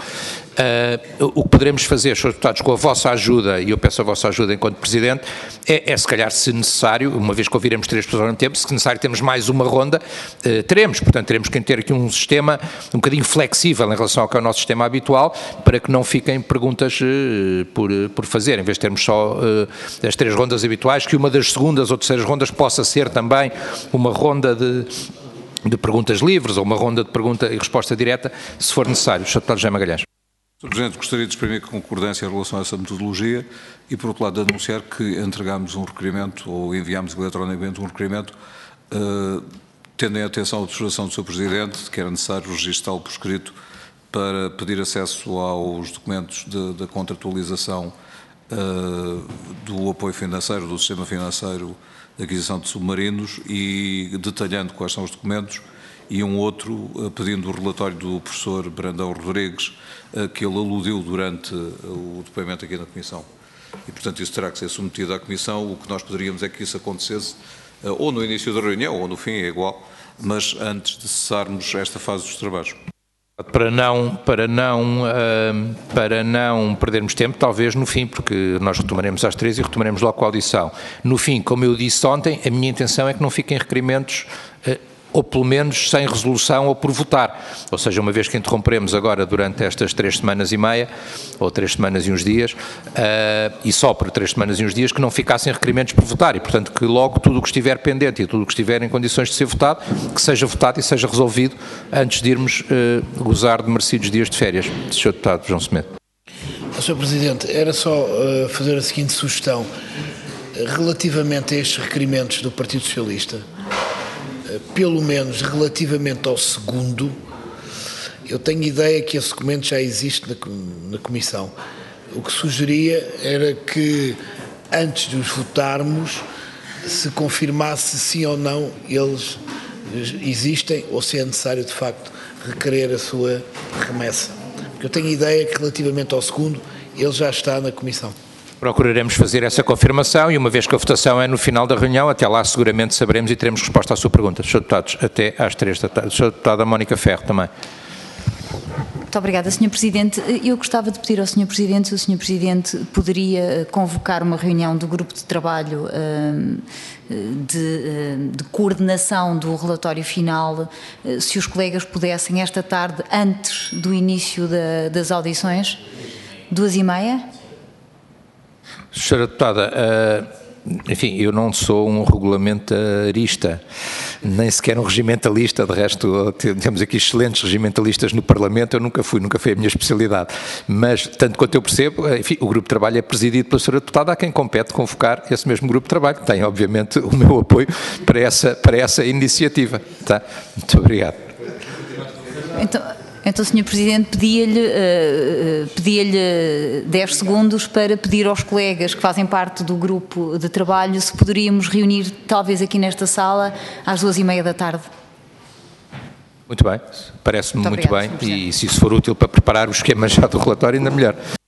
Uh, o que poderemos fazer, senhores deputados, com a vossa ajuda, e eu peço a vossa ajuda enquanto Presidente, é, é se calhar, se necessário, uma vez que ouviremos três pessoas ao mesmo tempo, se necessário temos mais uma ronda, uh, teremos, portanto, teremos que ter aqui um sistema um bocadinho flexível em relação ao que é o nosso sistema habitual, para que não fiquem perguntas uh, por, por fazer, em vez de termos só uh, as três rondas habituais, que uma das segundas ou terceiras rondas possa ser também uma ronda de, de perguntas livres ou uma ronda de pergunta e resposta direta, se for necessário. senhor deputado José Magalhães. senhor Presidente, gostaria de exprimir concordância em relação a essa metodologia e, por outro lado, de anunciar que entregámos um requerimento ou enviámos eletronicamente um requerimento uh, tendo em atenção a observação do senhor Presidente de que era necessário registá-lo por escrito para pedir acesso aos documentos da contratualização uh, do apoio financeiro, do sistema financeiro de aquisição de submarinos e detalhando quais são os documentos, e um outro uh, pedindo o relatório do professor Brandão Rodrigues, uh, que ele aludiu durante uh, o depoimento aqui na Comissão. E, portanto, isso terá que ser submetido à Comissão. O que nós poderíamos é que isso acontecesse uh, ou no início da reunião ou no fim, é igual, mas antes de cessarmos esta fase dos trabalhos. Para não, para, não, uh, para não perdermos tempo, talvez no fim, porque nós retomaremos às três e retomaremos logo com a audição. No fim, como eu disse ontem, a minha intenção é que não fiquem requerimentos uh, ou pelo menos sem resolução ou por votar. Ou seja, uma vez que interromperemos agora durante estas três semanas e meia, ou três semanas e uns dias, uh, e só por três semanas e uns dias, que não ficassem requerimentos por votar, e portanto que logo tudo o que estiver pendente e tudo o que estiver em condições de ser votado, que seja votado e seja resolvido antes de irmos uh, gozar de merecidos dias de férias. senhor Deputado João Semedo. senhor Presidente, era só uh, fazer a seguinte sugestão. Relativamente a estes requerimentos do Partido Socialista, pelo menos relativamente ao segundo, eu tenho ideia que esse documento já existe na, na Comissão. O que sugeria era que, antes de os votarmos, se confirmasse sim ou não eles existem ou se é necessário, de facto, requerer a sua remessa. Porque eu tenho ideia que, relativamente ao segundo, ele já está na Comissão. Procuraremos fazer essa confirmação e, uma vez que a votação é no final da reunião, até lá seguramente saberemos e teremos resposta à sua pergunta. senhor Deputados, até às três da tarde. senhor Deputada Mónica Ferro também. Muito obrigada, senhor Presidente. Eu gostava de pedir ao senhor Presidente se o senhor Presidente poderia convocar uma reunião do grupo de trabalho de, de coordenação do relatório final, se os colegas pudessem esta tarde, antes do início da, das audições, duas e meia? senhora Deputada, enfim, eu não sou um regulamentarista, nem sequer um regimentalista, de resto temos aqui excelentes regimentalistas no Parlamento, eu nunca fui, nunca foi a minha especialidade, mas tanto quanto eu percebo, enfim, o grupo de trabalho é presidido pela senhora Deputada, a quem compete convocar esse mesmo grupo de trabalho, tem obviamente o meu apoio para essa, para essa iniciativa, tá? Muito obrigado. Então... Então, senhor Presidente, pedia-lhe uh, pedia-lhe dez segundos para pedir aos colegas que fazem parte do grupo de trabalho se poderíamos reunir, talvez aqui nesta sala, às duas e meia da tarde. Muito bem, parece-me muito, muito obrigada, bem, e se isso for útil para preparar o esquema já do relatório, ainda melhor.